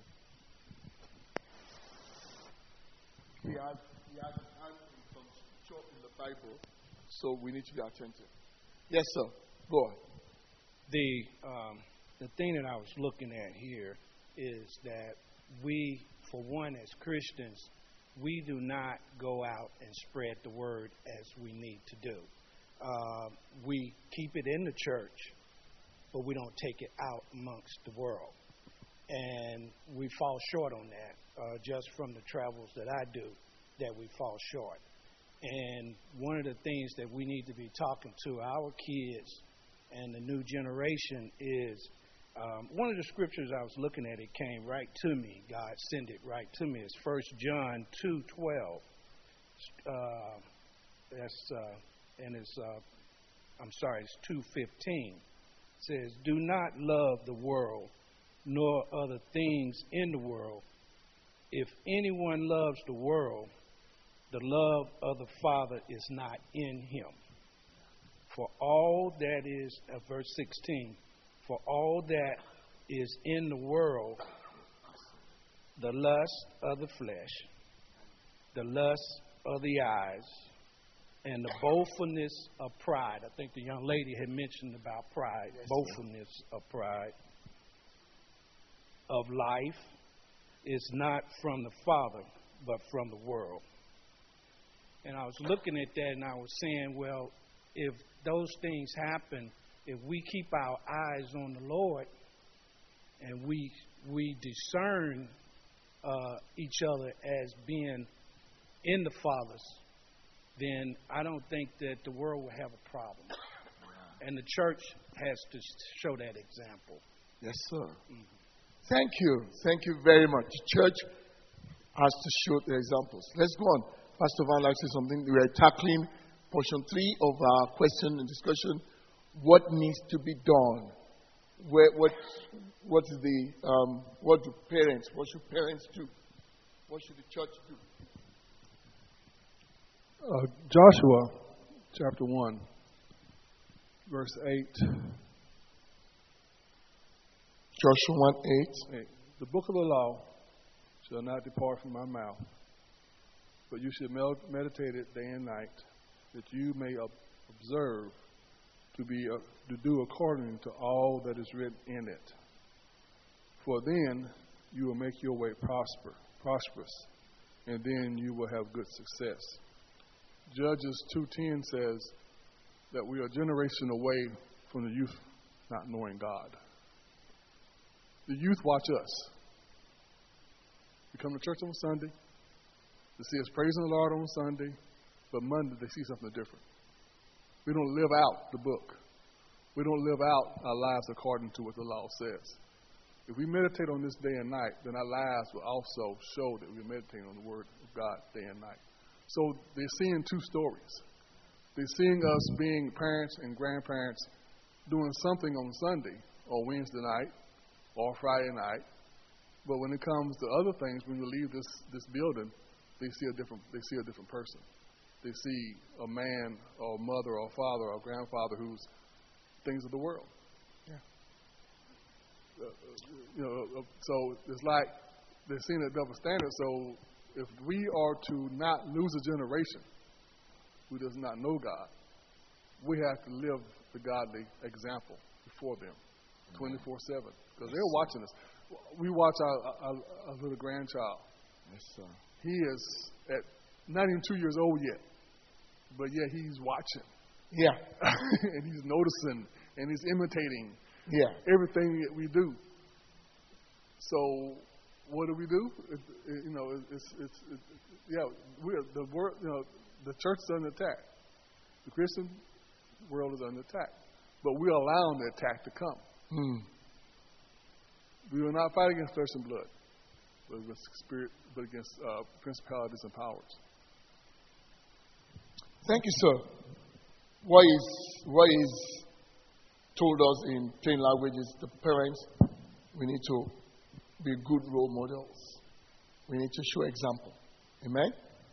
He has, he has a hand in some scripture in the Bible, so we need to be attentive. Yes, sir. Go on. The, um, the thing that I was looking at here is that we, for one, as Christians, we do not go out and spread the word as we need to do. Uh, we keep it in the church, but we don't take it out amongst the world. And we fall short on that, uh, just from the travels that I do, that we fall short. And one of the things that we need to be talking to our kids and the new generation is, um, one of the scriptures I was looking at, it came right to me. God sent it right to me. It's First John two twelve. Uh, that's uh, and it's uh, I'm sorry, it's two fifteen. It says, "Do not love the world, nor other things in the world. If anyone loves the world, the love of the Father is not in him. For all that is," uh, verse sixteen, "for all that is in the world, the lust of the flesh, the lust of the eyes and the boastfulness of pride. I think the young lady had mentioned about pride, yes, boastfulness sir. of pride, of life is not from the Father, but from the world. And I was looking at that and I was saying, well, if those things happen, if we keep our eyes on the Lord and we we discern uh, each other as being in the Father's, then I don't think that the world will have a problem. And the church has to show that example. Yes, sir. Mm-hmm. Thank you. Thank you very much. Church has to show the examples. Let's go on. Pastor Van likes to say something. We are tackling portion three of our question and discussion. What needs to be done? Where, what, what is the, um, what do parents, what should parents do? What should the church do? Uh, Joshua chapter one, verse eight. Joshua one eight. eight. The book of the law shall not depart from my mouth, but you should meditate it day and night, that you may observe to be uh, to do according to all that is written in it. For then you will make your way prosper, prosperous, and then you will have good success. Judges two ten says that we are a generation away from the youth not knowing God. The youth watch us. We come to church on Sunday. They see us praising the Lord on Sunday, but Monday they see something different. We don't live out the book. We don't live out our lives according to what the law says. If we meditate on this day and night, then our lives will also show that we're meditating on the Word of God day and night. So they're seeing two stories. They're seeing us being parents and grandparents doing something on Sunday or Wednesday night or Friday night. But when it comes to other things, when you leave this, this building, they see a different they see a different person. They see a man or a mother or a father or a grandfather who's things of the world. Yeah. Uh, you know, uh, so it's like they're seeing a double standard. So if we are to not lose a generation who does not know God, we have to live the godly example before them twenty-four seven. Because they're watching us. We watch our, our, our little grandchild. Yes, sir. He is at not even two years old yet, but yet he's watching. Yeah. And he's noticing and he's imitating yeah. everything that we do. So what do we do? It, it, you know, it's, it's, it's yeah, we're the world. You know, the church is under attack. The Christian world is under attack, but we're allowing the attack to come. Hmm. We will not fight against flesh and blood, but against spirit, but against uh, principalities and powers. Thank you, sir. What is what is told us in plain language is the parents, we need to be good role models. We need to show example. Amen?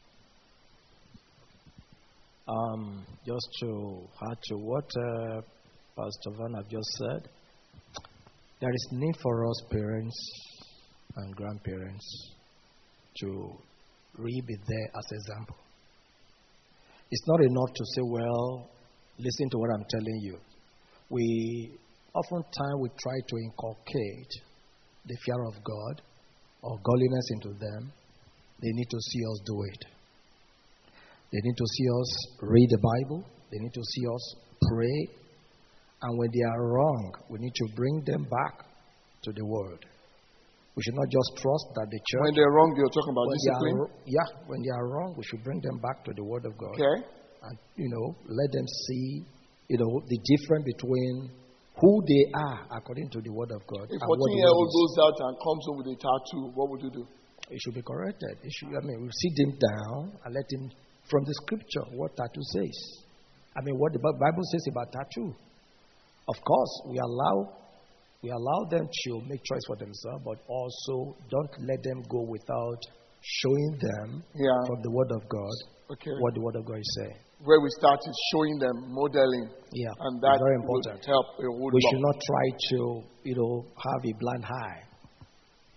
Um, just to add to what uh, Pastor Van have just said, there is need for us parents and grandparents to really be there as example. It's not enough to say, well, listen to what I'm telling you. We oftentimes we try to inculcate the fear of God or godliness into them. They need to see us do it. They need to see us read the Bible. They need to see us pray. And when they are wrong, we need to bring them back to the Word. We should not just trust that the church... When they're wrong, you're talking about discipline? Are, yeah, when they are wrong, we should bring them back to the Word of God. Okay. And, you know, let them see, you know, the difference between who they are according to the Word of God. If a fourteen-year-old goes out and comes home with a tattoo, what would you do? It should be corrected. It should, I mean, we sit him down and let him, from the Scripture, what tattoo says. I mean, what the Bible says about tattoo. Of course, we allow we allow them to make choice for themselves, but also don't let them go without showing them yeah. from the Word of God okay. what the Word of God is saying. Where we start is showing them, modeling. Yeah, and that very important. Would help. We should not try to, you know, have a blind eye.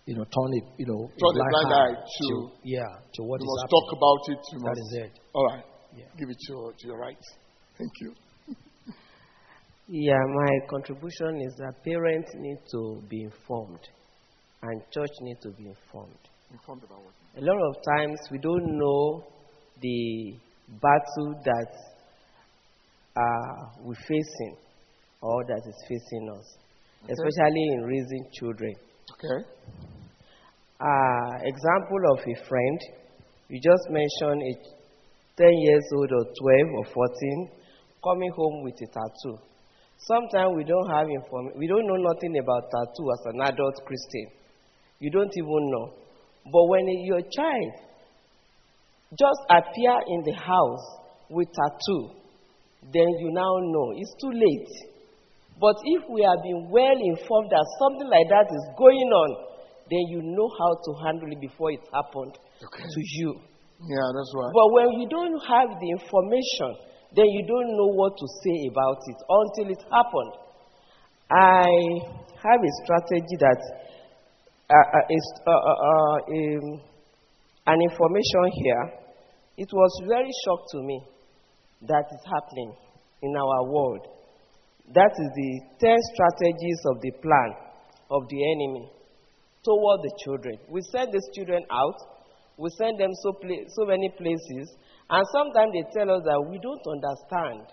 you know, turn it, you know, Turn the blind eye eye to, to, yeah, to what you is must happening. talk about it. You That must, is it. All right. Yeah. Give it to your, to your right. Thank you. Yeah, my contribution is that parents need to be informed and church need to be informed. Informed about what? A lot of times we don't know the battle that uh, we're facing or that is facing us, Okay. especially in raising children. Okay. Uh, example of a friend, you just mentioned a ten years old or twelve or fourteen coming home with a tattoo. Sometimes we don't have information, we don't know nothing about tattoo as an adult Christian. You don't even know. But when your child just appear in the house with tattoo, then you now know it's too late. But if we have been well informed that something like that is going on, then you know how to handle it before it happened Okay. to you. Yeah, that's right. But when you don't have the information, then you don't know what to say about it until it happened. I have a strategy that uh, uh, is uh, uh, uh, um, an information here. It was very shocked to me that is happening in our world. That is the ten strategies of the plan of the enemy toward the children. We send these children out. We send them so, pla- so many places. And sometimes they tell us that we don't understand.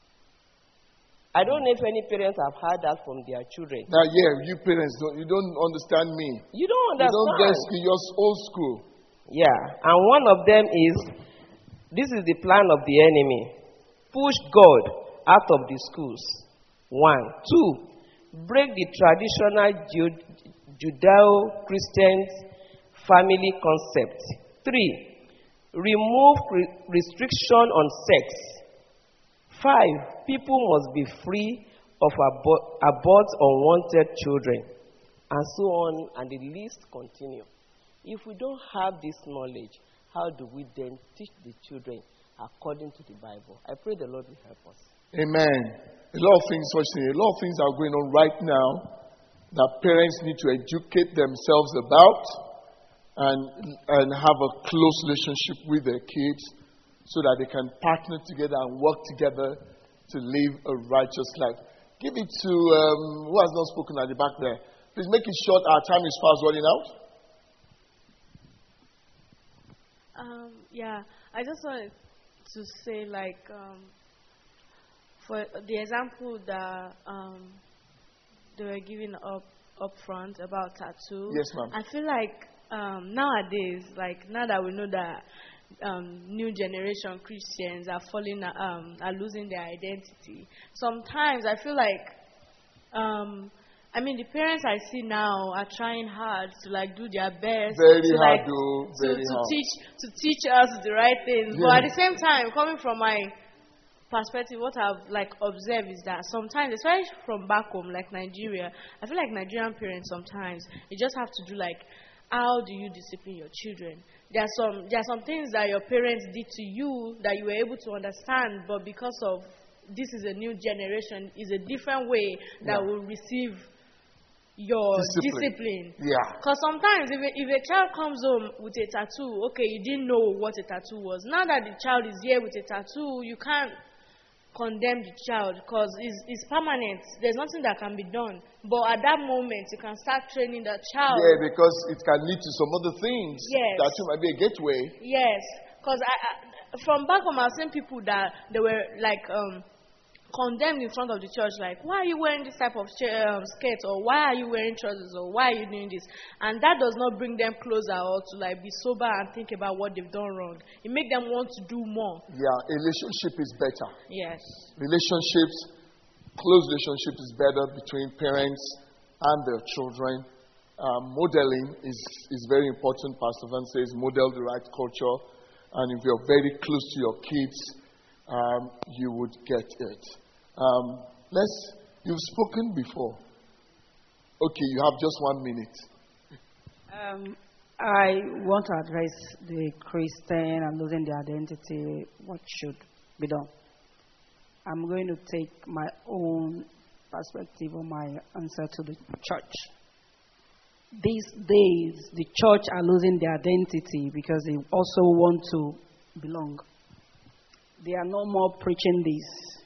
I don't know if any parents have heard that from their children. Now, yeah, you parents, don't, you don't understand me. You don't You understand. don't get school. You're old school. Yeah, and one of them is, this is the plan of the enemy. Push God out of the schools. One. Two, break the traditional Ju- Judeo-Christian family concept. Three, remove re- restriction on sex. Five, people must be free of abo- abort unwanted children. And so on, and the list continue. If we don't have this knowledge, how do we then teach the children according to the Bible? I pray the Lord will help us. Amen. A lot of things, a lot of things are going on right now that parents need to educate themselves about and, and have a close relationship with their kids so that they can partner together and work together to live a righteous life. Give it to, um, who has not spoken at the back there? Please make it short. Our time is fast running out. Um, yeah, I just wanted to say, like, um, for the example that um, they were giving up up front about tattoo. Yes, ma'am. I feel like um, nowadays, like now that we know that um, new generation Christians are falling, um, are losing their identity. Sometimes I feel like. Um, I mean, the parents I see now are trying hard to like do their best Very to hard, like though. to, Very to hard. teach to teach us the right things. Yeah. But at the same time, coming from my perspective, what I've like observed is that sometimes, especially from back home, like Nigeria, I feel like Nigerian parents sometimes you just have to do like, how do you discipline your children? There are some there are some things that your parents did to you that you were able to understand, but because of this is a new generation, is a different way that Yeah. will receive your Discipline. discipline. Yeah. Because sometimes if a, if a child comes home with a tattoo, okay, you didn't know what a tattoo was. Now that the child is here with a tattoo, you can't condemn the child because it's, it's permanent. There's nothing that can be done. But at that moment, you can start training the child. Yeah, because it can lead to some other things. Yes. That too might be a gateway. Yes, because I, I, from back home, I've seen people that they were like um, condemned in front of the church, like, why are you wearing this type of sh- um, skirt, or why are you wearing trousers, or why are you doing this? And that does not bring them closer or to like be sober and think about what they've done wrong. It makes them want to do more. Yeah, a relationship is better. Yes. Relationships, close relationship is better between parents and their children. Um, modeling is, is very important. Pastor Van says model the right culture. And if you're very close to your kids, um, you would get it. Um, let's, you've spoken before. Okay, you have just one minute. Um, I want to address the Christian and losing their identity. What should be done? I'm going to take my own perspective or my answer to the church. these days the church are losing their identity because they also want to belong. They are no more preaching this.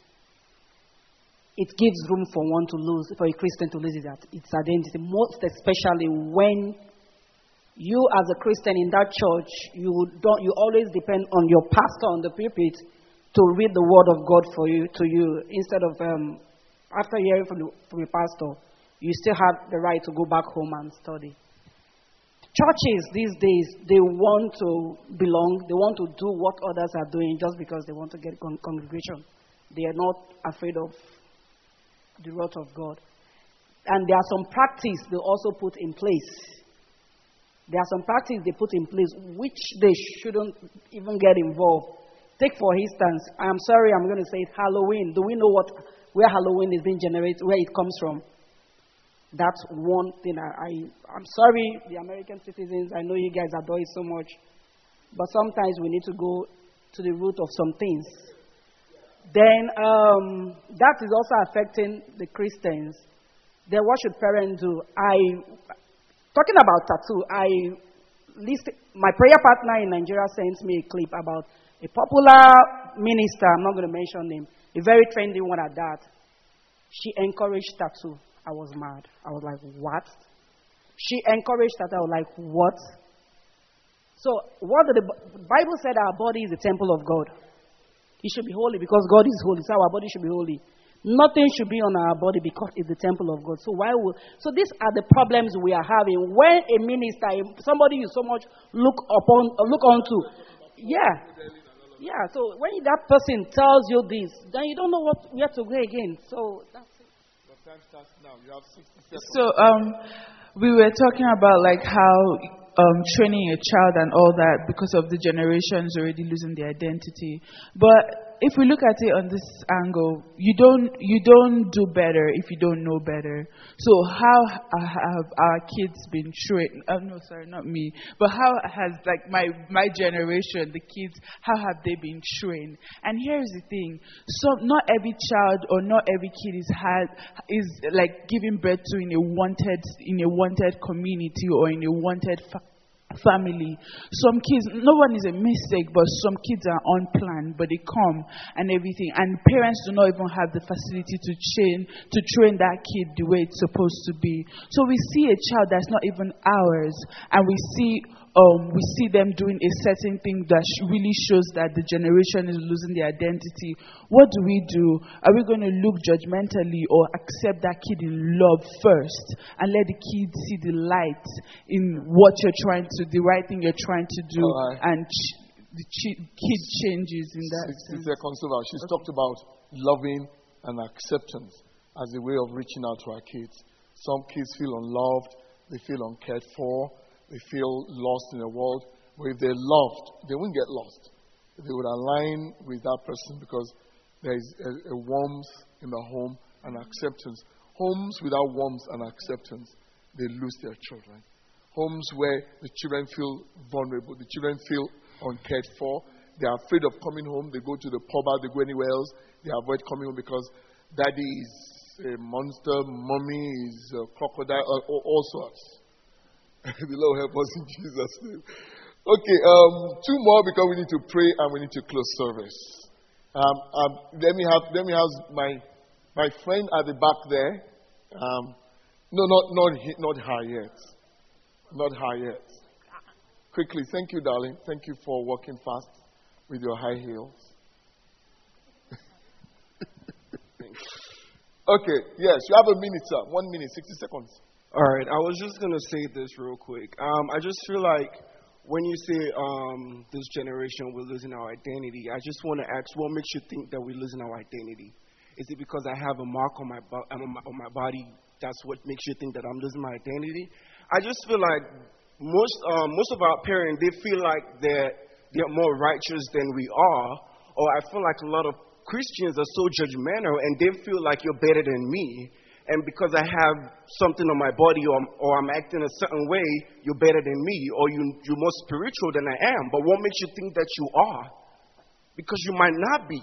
It gives room for one to lose, for a Christian to lose its identity, most especially when you as a Christian in that church, you don't, you always depend on your pastor on the pulpit to read the word of God for you, to you, instead of, um, after hearing from the, from the pastor, you still have the right to go back home and study. Churches these days, they want to belong, they want to do what others are doing just because they want to get con- congregation. They are not afraid of the wrath of God. And there are some practice they also put in place. There are some practice they put in place which they shouldn't even get involved. Take for instance, I'm sorry, I'm going to say it, Halloween. Do we know what where Halloween is being generated, where it comes from? That's one thing I, I, I'm sorry, the American citizens, I know you guys adore it so much, but sometimes we need to go to the root of some things. Then um, that is also affecting the Christians. Then what should parents do? I, talking about tattoo, I list, my prayer partner in Nigeria sent me a clip about a popular minister, I'm not going to mention him, a very trendy one at that. She encouraged tattoo. I was mad. I was like, what? She encouraged that. I was like, what? So, what did the Bible said our body is the temple of God. It should be holy because God is holy. So our body should be holy. Nothing should be on our body because it's the temple of God. So why would so these are the problems we are having when a minister, somebody you so much look upon, look onto, yeah, yeah. So when that person tells you this, then you don't know what where to go again. So that's it. Time starts now. You have sixty seconds. So um, we were talking about like how um, training a child and all that because of the generations already losing their identity. But if we look at it on this angle, you don't you don't do better if you don't know better. So how have our kids been trained? Oh no, sorry, not me. But how has like my my generation, the kids, how have they been trained? And here's the thing: so not every child or not every kid is had is like giving birth to in a wanted in a wanted community or in a wanted fa- family. Some kids, no one is a mistake, but some kids are unplanned, but they come and everything. And parents do not even have the facility to train, to train that kid the way it's supposed to be. So we see a child that's not even ours, and we see Um, we see them doing a certain thing that sh- really shows that the generation is losing their identity. What do we do? Are we going to look judgmentally or accept that kid in love first and let the kid see the light in what you're trying to, the right thing you're trying to do, right. and ch- the ch- kid changes in that sixty sense? seconds over. She's okay. talked about loving and acceptance as a way of reaching out to our kids. Some kids feel unloved, they feel uncared for. They feel lost in the world. But if they're loved, they won't get lost. They would align with that person because there is a, a warmth in the home and acceptance. Homes without warmth and acceptance, they lose their children. Homes where the children feel vulnerable, the children feel uncared for. They are afraid of coming home. They go to the pub, they go anywhere else. They avoid coming home because daddy is a monster, mommy is a crocodile, all, all sorts. The Lord help us in Jesus' name. Okay, um, two more because we need to pray and we need to close service. Um, um, let me have let me have my my friend at the back there. Um, no, not not not her yet, not her yet. Quickly, thank you, darling. Thank you for walking fast with your high heels. Okay, yes, you have a minute, sir. One minute, sixty seconds. All right, I was just going to say this real quick. Um, I just feel like when you say um, this generation, we're losing our identity, I just want to ask, what makes you think that we're losing our identity? Is it because I have a mark on my, bo- on my body, that's what makes you think that I'm losing my identity? I just feel like most um, most of our parents, they feel like they're, they're more righteous than we are, or I feel like a lot of Christians are so judgmental and they feel like you're better than me. And because I have something on my body or, or I'm acting a certain way, you're better than me, or you, you're more spiritual than I am. But what makes you think that you are? Because you might not be.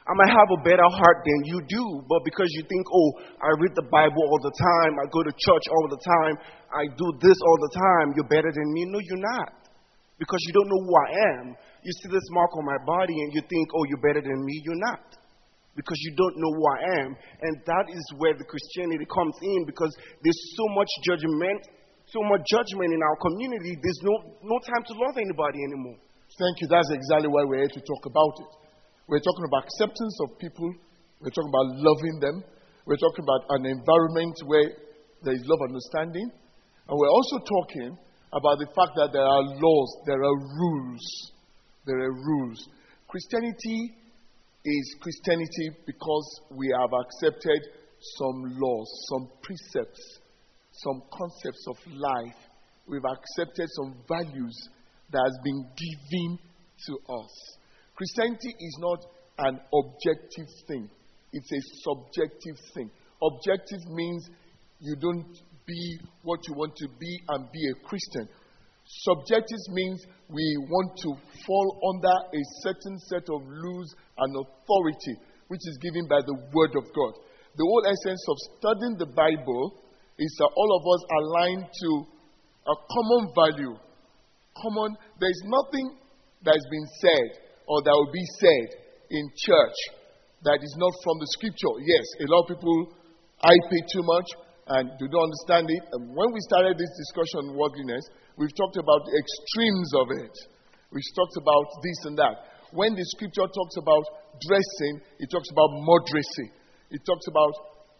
I might have a better heart than you do, but because you think, oh, I read the Bible all the time, I go to church all the time, I do this all the time, you're better than me. No, you're not. Because you don't know who I am. You see this mark on my body and you think, oh, you're better than me. You're not. Because you don't know who I am. And that is where the Christianity comes in, because there's so much judgment, so much judgment in our community, there's no, no time to love anybody anymore. Thank you. That's exactly why we're here to talk about it. We're talking about acceptance of people. We're talking about loving them. We're talking about an environment where there is love and understanding. And we're also talking about the fact that there are laws, there are rules. There are rules. Christianity is Christianity because we have accepted some laws, some precepts, some concepts of life. We've accepted some values that has been given to us. Christianity is not an objective thing. It's a subjective thing. Objective means you don't be what you want to be and be a Christian. Subjective means we want to fall under a certain set of rules and authority, which is given by the Word of God. The whole essence of studying the Bible is that all of us align to a common value. Common, there is nothing that has been said or that will be said in church that is not from the scripture. Yes, a lot of people hype it too much and do not understand it. And when we started this discussion on worldliness, we've talked about the extremes of it. We've talked about this and that. When the scripture talks about dressing, it talks about moderacy. It talks about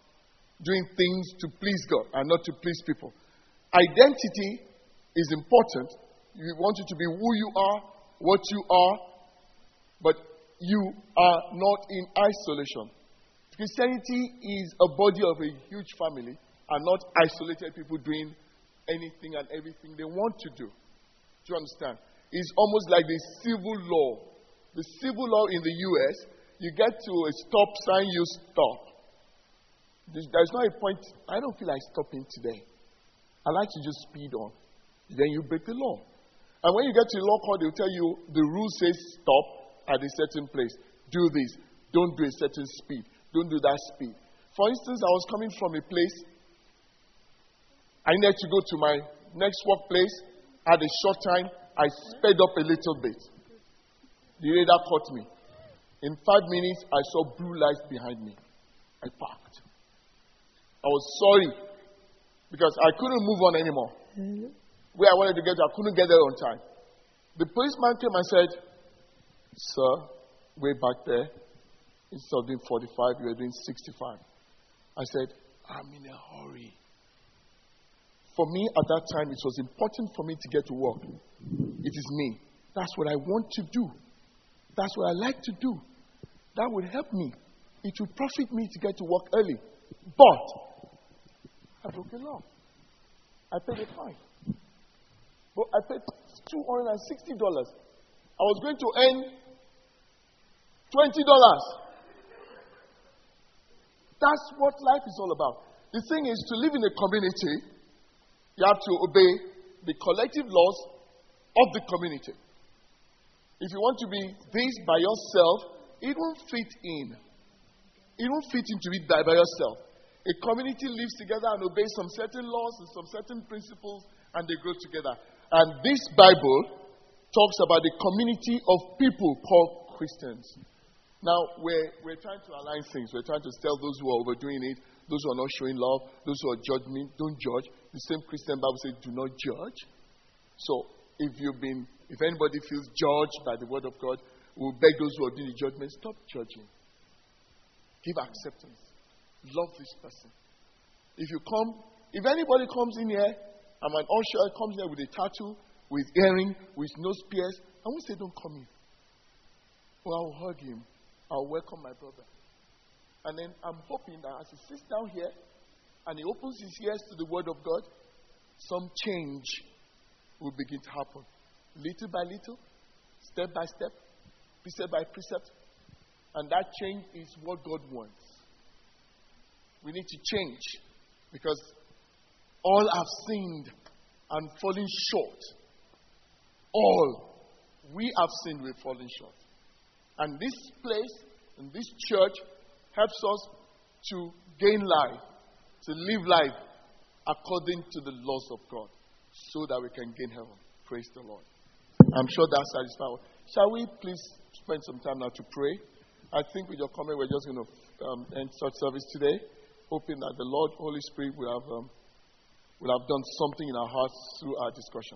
doing things to please God and not to please people. Identity is important. We want you to be who you are, what you are, but you are not in isolation. Christianity is a body of a huge family and not isolated people doing anything and everything they want to do. Do you understand? It's almost like the civil law. The civil law in the U S, you get to a stop sign, you stop. There's not a point, I don't feel like stopping today. I like to just speed on. Then you break the law. And when you get to the law court, they'll tell you the rule says stop at a certain place. Do this. Don't do a certain speed. Don't do that speed. For instance, I was coming from a place. I needed to go to my next workplace. Had a short time. I sped up a little bit. The radar caught me. In five minutes, I saw blue lights behind me. I parked. I was sorry because I couldn't move on anymore. Mm-hmm. Where I wanted to get to, I couldn't get there on time. The policeman came and said, "Sir, way back there, instead of doing forty-five, you are doing sixty-five. I said, "I'm in a hurry." For me, at that time, it was important for me to get to work. It is me. That's what I want to do. That's what I like to do. That would help me. It would profit me to get to work early. But I broke the law. I paid a fine. But I paid two hundred sixty dollars. I was going to earn twenty dollars. That's what life is all about. The thing is, to live in a community, you have to obey the collective laws of the community. If you want to be this by yourself, it won't fit in. It won't fit into it by, by yourself. A community lives together and obeys some certain laws and some certain principles, and they grow together. And this Bible talks about the community of people called Christians. Now, we're, we're trying to align things. We're trying to tell those who are overdoing it, those who are not showing love, those who are judging, don't judge. The same Christian Bible says, do not judge. So, if you've been, if anybody feels judged by the word of God, we'll beg those who are doing the judgment, stop judging. Give acceptance. Love this person. If you come, if anybody comes in here, I'm an usher, comes here with a tattoo, with earring, with nose pierce, I won't say don't come in. Or I'll hug him. I'll welcome my brother. And then I'm hoping that as he sits down here and he opens his ears to the word of God, some change will begin to happen. Little by little, step by step, precept by precept. And that change is what God wants. We need to change because all have sinned and fallen short. All. We have sinned, we've fallen short. And this place And this church helps us to gain life, to live life according to the laws of God, so that we can gain heaven. Praise the Lord. I'm sure that satisfies. Shall we please spend some time now to pray? I think with your comment, we're just going to um, end such service today, hoping that the Lord, Holy Spirit, will have um, will have done something in our hearts through our discussion.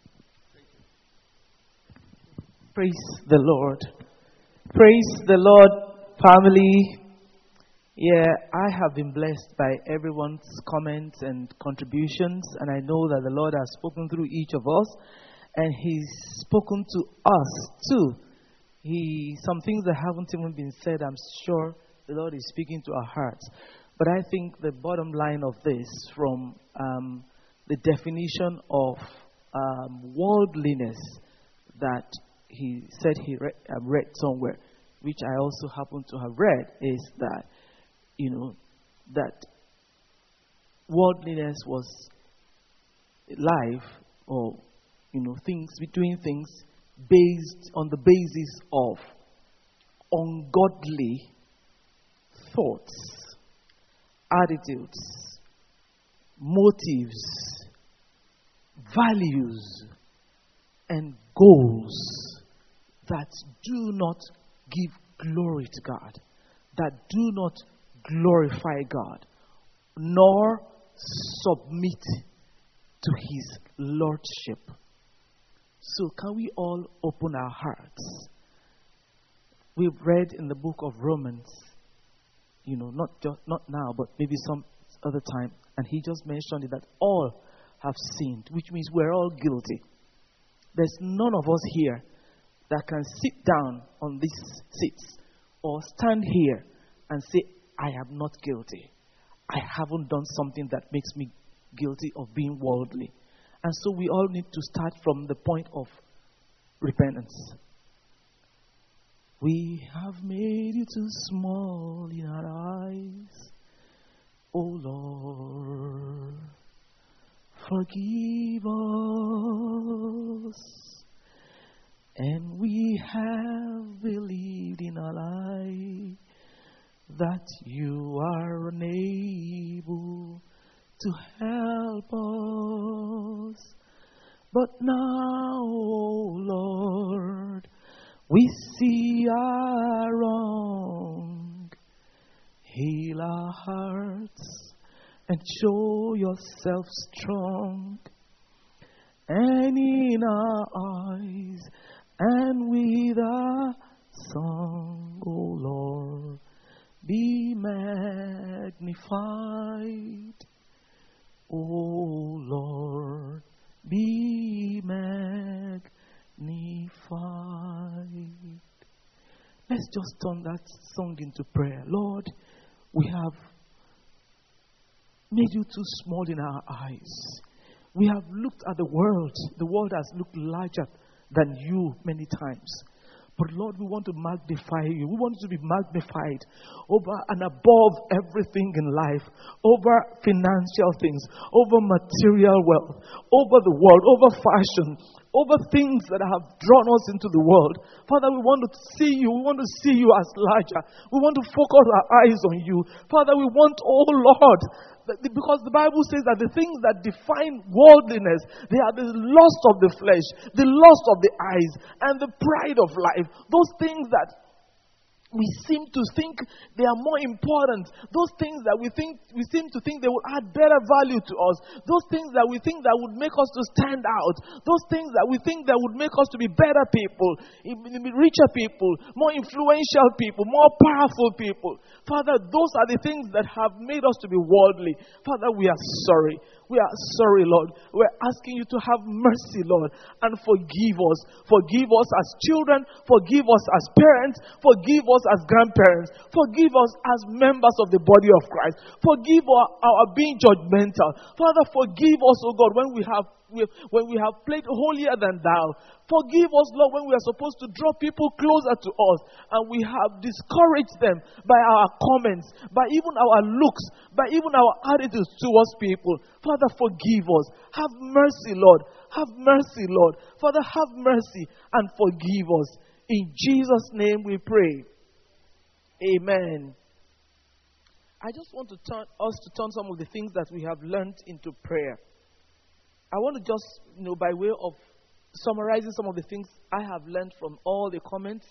Praise the Lord. Praise the Lord, family. Yeah, I have been blessed by everyone's comments and contributions, and I know that the Lord has spoken through each of us, and He's spoken to us too. He, some things that haven't even been said, I'm sure the Lord is speaking to our hearts. But I think the bottom line of this, from um, the definition of um, worldliness that he said he read, uh, read somewhere, which I also happen to have read, is that, you know, that worldliness was life, or, you know, things, between things based on the basis of ungodly thoughts, attitudes, motives, values, and goals that do not give glory to God, that do not glorify God, nor submit to His lordship. So can we all open our hearts? We've read in the book of Romans, you know, not just, not now, but maybe some other time, and he just mentioned it, that all have sinned, which means we're all guilty. There's none of us here that can sit down on these seats or stand here and say, I am not guilty. I haven't done something that makes me guilty of being worldly. And so we all need to start from the point of repentance. We have made you too small in our eyes, oh Lord. Forgive us. And we have believed in our life that you are unable to help us. But now, oh Lord, we see our wrong. Heal our hearts and show yourself strong. And in our eyes and with our song, oh Lord, be magnified. Oh Lord, be magnified. Let's just turn that song into prayer. Lord, we have made you too small in our eyes. We have looked at the world. The world has looked larger than you many times. But Lord, we want to magnify you. We want you to be magnified over and above everything in life, over financial things, over material wealth, over the world, over fashion, over things that have drawn us into the world. Father, we want to see you. We want to see you as larger. We want to focus our eyes on you. Father, we want, oh Lord, because the Bible says that the things that define worldliness, they are the lust of the flesh, the lust of the eyes, and the pride of life. Those things that we seem to think they are more important. Those things that we think we seem to think they will add better value to us. Those things that we think that would make us to stand out. Those things that we think that would make us to be better people, richer people, more influential people, more powerful people. Father, those are the things that have made us to be worldly. Father, we are sorry. We are sorry, Lord. We're asking you to have mercy, Lord, and forgive us. Forgive us as children. Forgive us as parents. Forgive us as grandparents. Forgive us as members of the body of Christ. Forgive our, our being judgmental. Father, forgive us, oh God, when we have when we have played holier than thou. Forgive us, Lord, when we are supposed to draw people closer to us and we have discouraged them by our comments, by even our looks, by even our attitudes towards people. Father, forgive us. Have mercy, Lord. Have mercy, Lord. Father, have mercy and forgive us. In Jesus' name we pray. Amen. I just want to turn us to turn some of the things that we have learned into prayer. I want to just, you know, by way of summarizing some of the things I have learned from all the comments,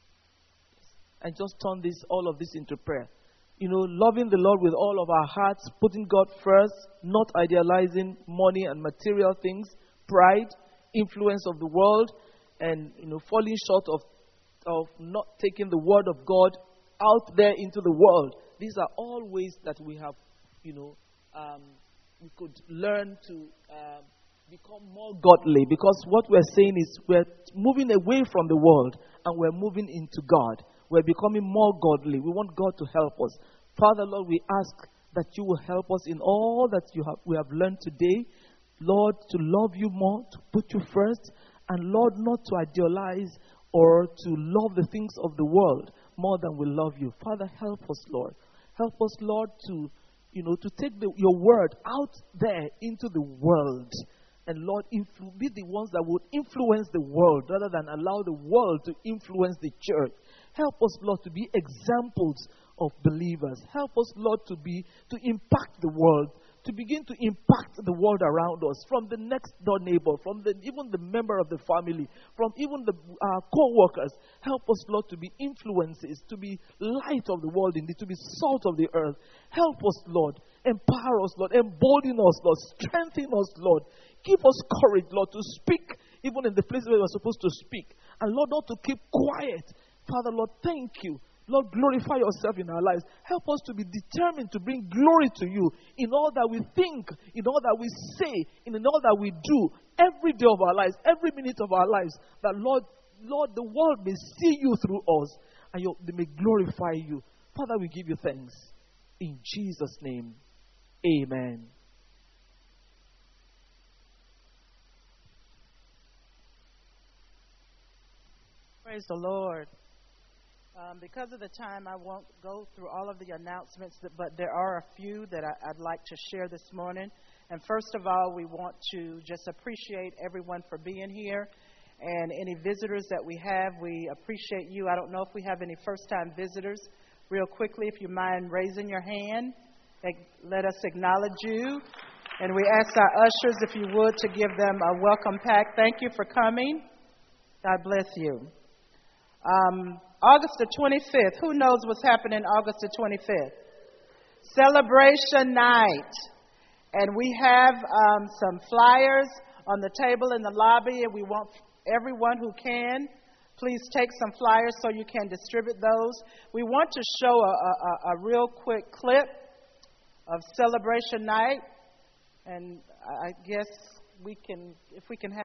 and just turn this, all of this into prayer. You know, loving the Lord with all of our hearts, putting God first, not idealizing money and material things, pride, influence of the world, and, you know, falling short of, of not taking the word of God out there into the world. These are all ways that we have, you know, um, we could learn to uh, become more godly. Because what we're saying is we're moving away from the world and we're moving into God. We're becoming more godly. We want God to help us. Father, Lord, we ask that you will help us in all that you have, we have learned today. Lord, to love you more, to put you first, and Lord, not to idealize or to love the things of the world more than we love you. Father, help us, Lord. Help us, Lord, to, you know, to take the, your word out there into the world. And Lord, influ- be the ones that would influence the world rather than allow the world to influence the church. Help us, Lord, to be examples of believers. Help us, Lord, to be to impact the world, to begin to impact the world around us, from the next door neighbor, from the, even the member of the family, from even the uh, co-workers. Help us, Lord, to be influences, to be light of the world indeed, to be salt of the earth. Help us, Lord. Empower us, Lord. Embolden us, Lord. Strengthen us, Lord. Give us courage, Lord, to speak even in the places where we're supposed to speak. And, Lord, not to keep quiet. Father, Lord, thank you. Lord, glorify yourself in our lives. Help us to be determined to bring glory to you in all that we think, in all that we say, in all that we do, every day of our lives, every minute of our lives. That, Lord, Lord, the world may see you through us and you, they may glorify you. Father, we give you thanks. In Jesus' name, amen. Praise the Lord. Um, because of the time, I won't go through all of the announcements, that, but there are a few that I, I'd like to share this morning. And first of all, we want to just appreciate everyone for being here. And any visitors that we have, we appreciate you. I don't know if we have any first-time visitors. Real quickly, if you mind raising your hand, let us acknowledge you. And we ask our ushers, if you would, to give them a welcome pack. Thank you for coming. God bless you. Um, August the twenty-fifth. Who knows what's happening August the twenty-fifth? Celebration night. And we have um, some flyers on the table in the lobby, and we want everyone who can, please take some flyers so you can distribute those. We want to show a, a, a real quick clip of Celebration night. And I guess we can, if we can have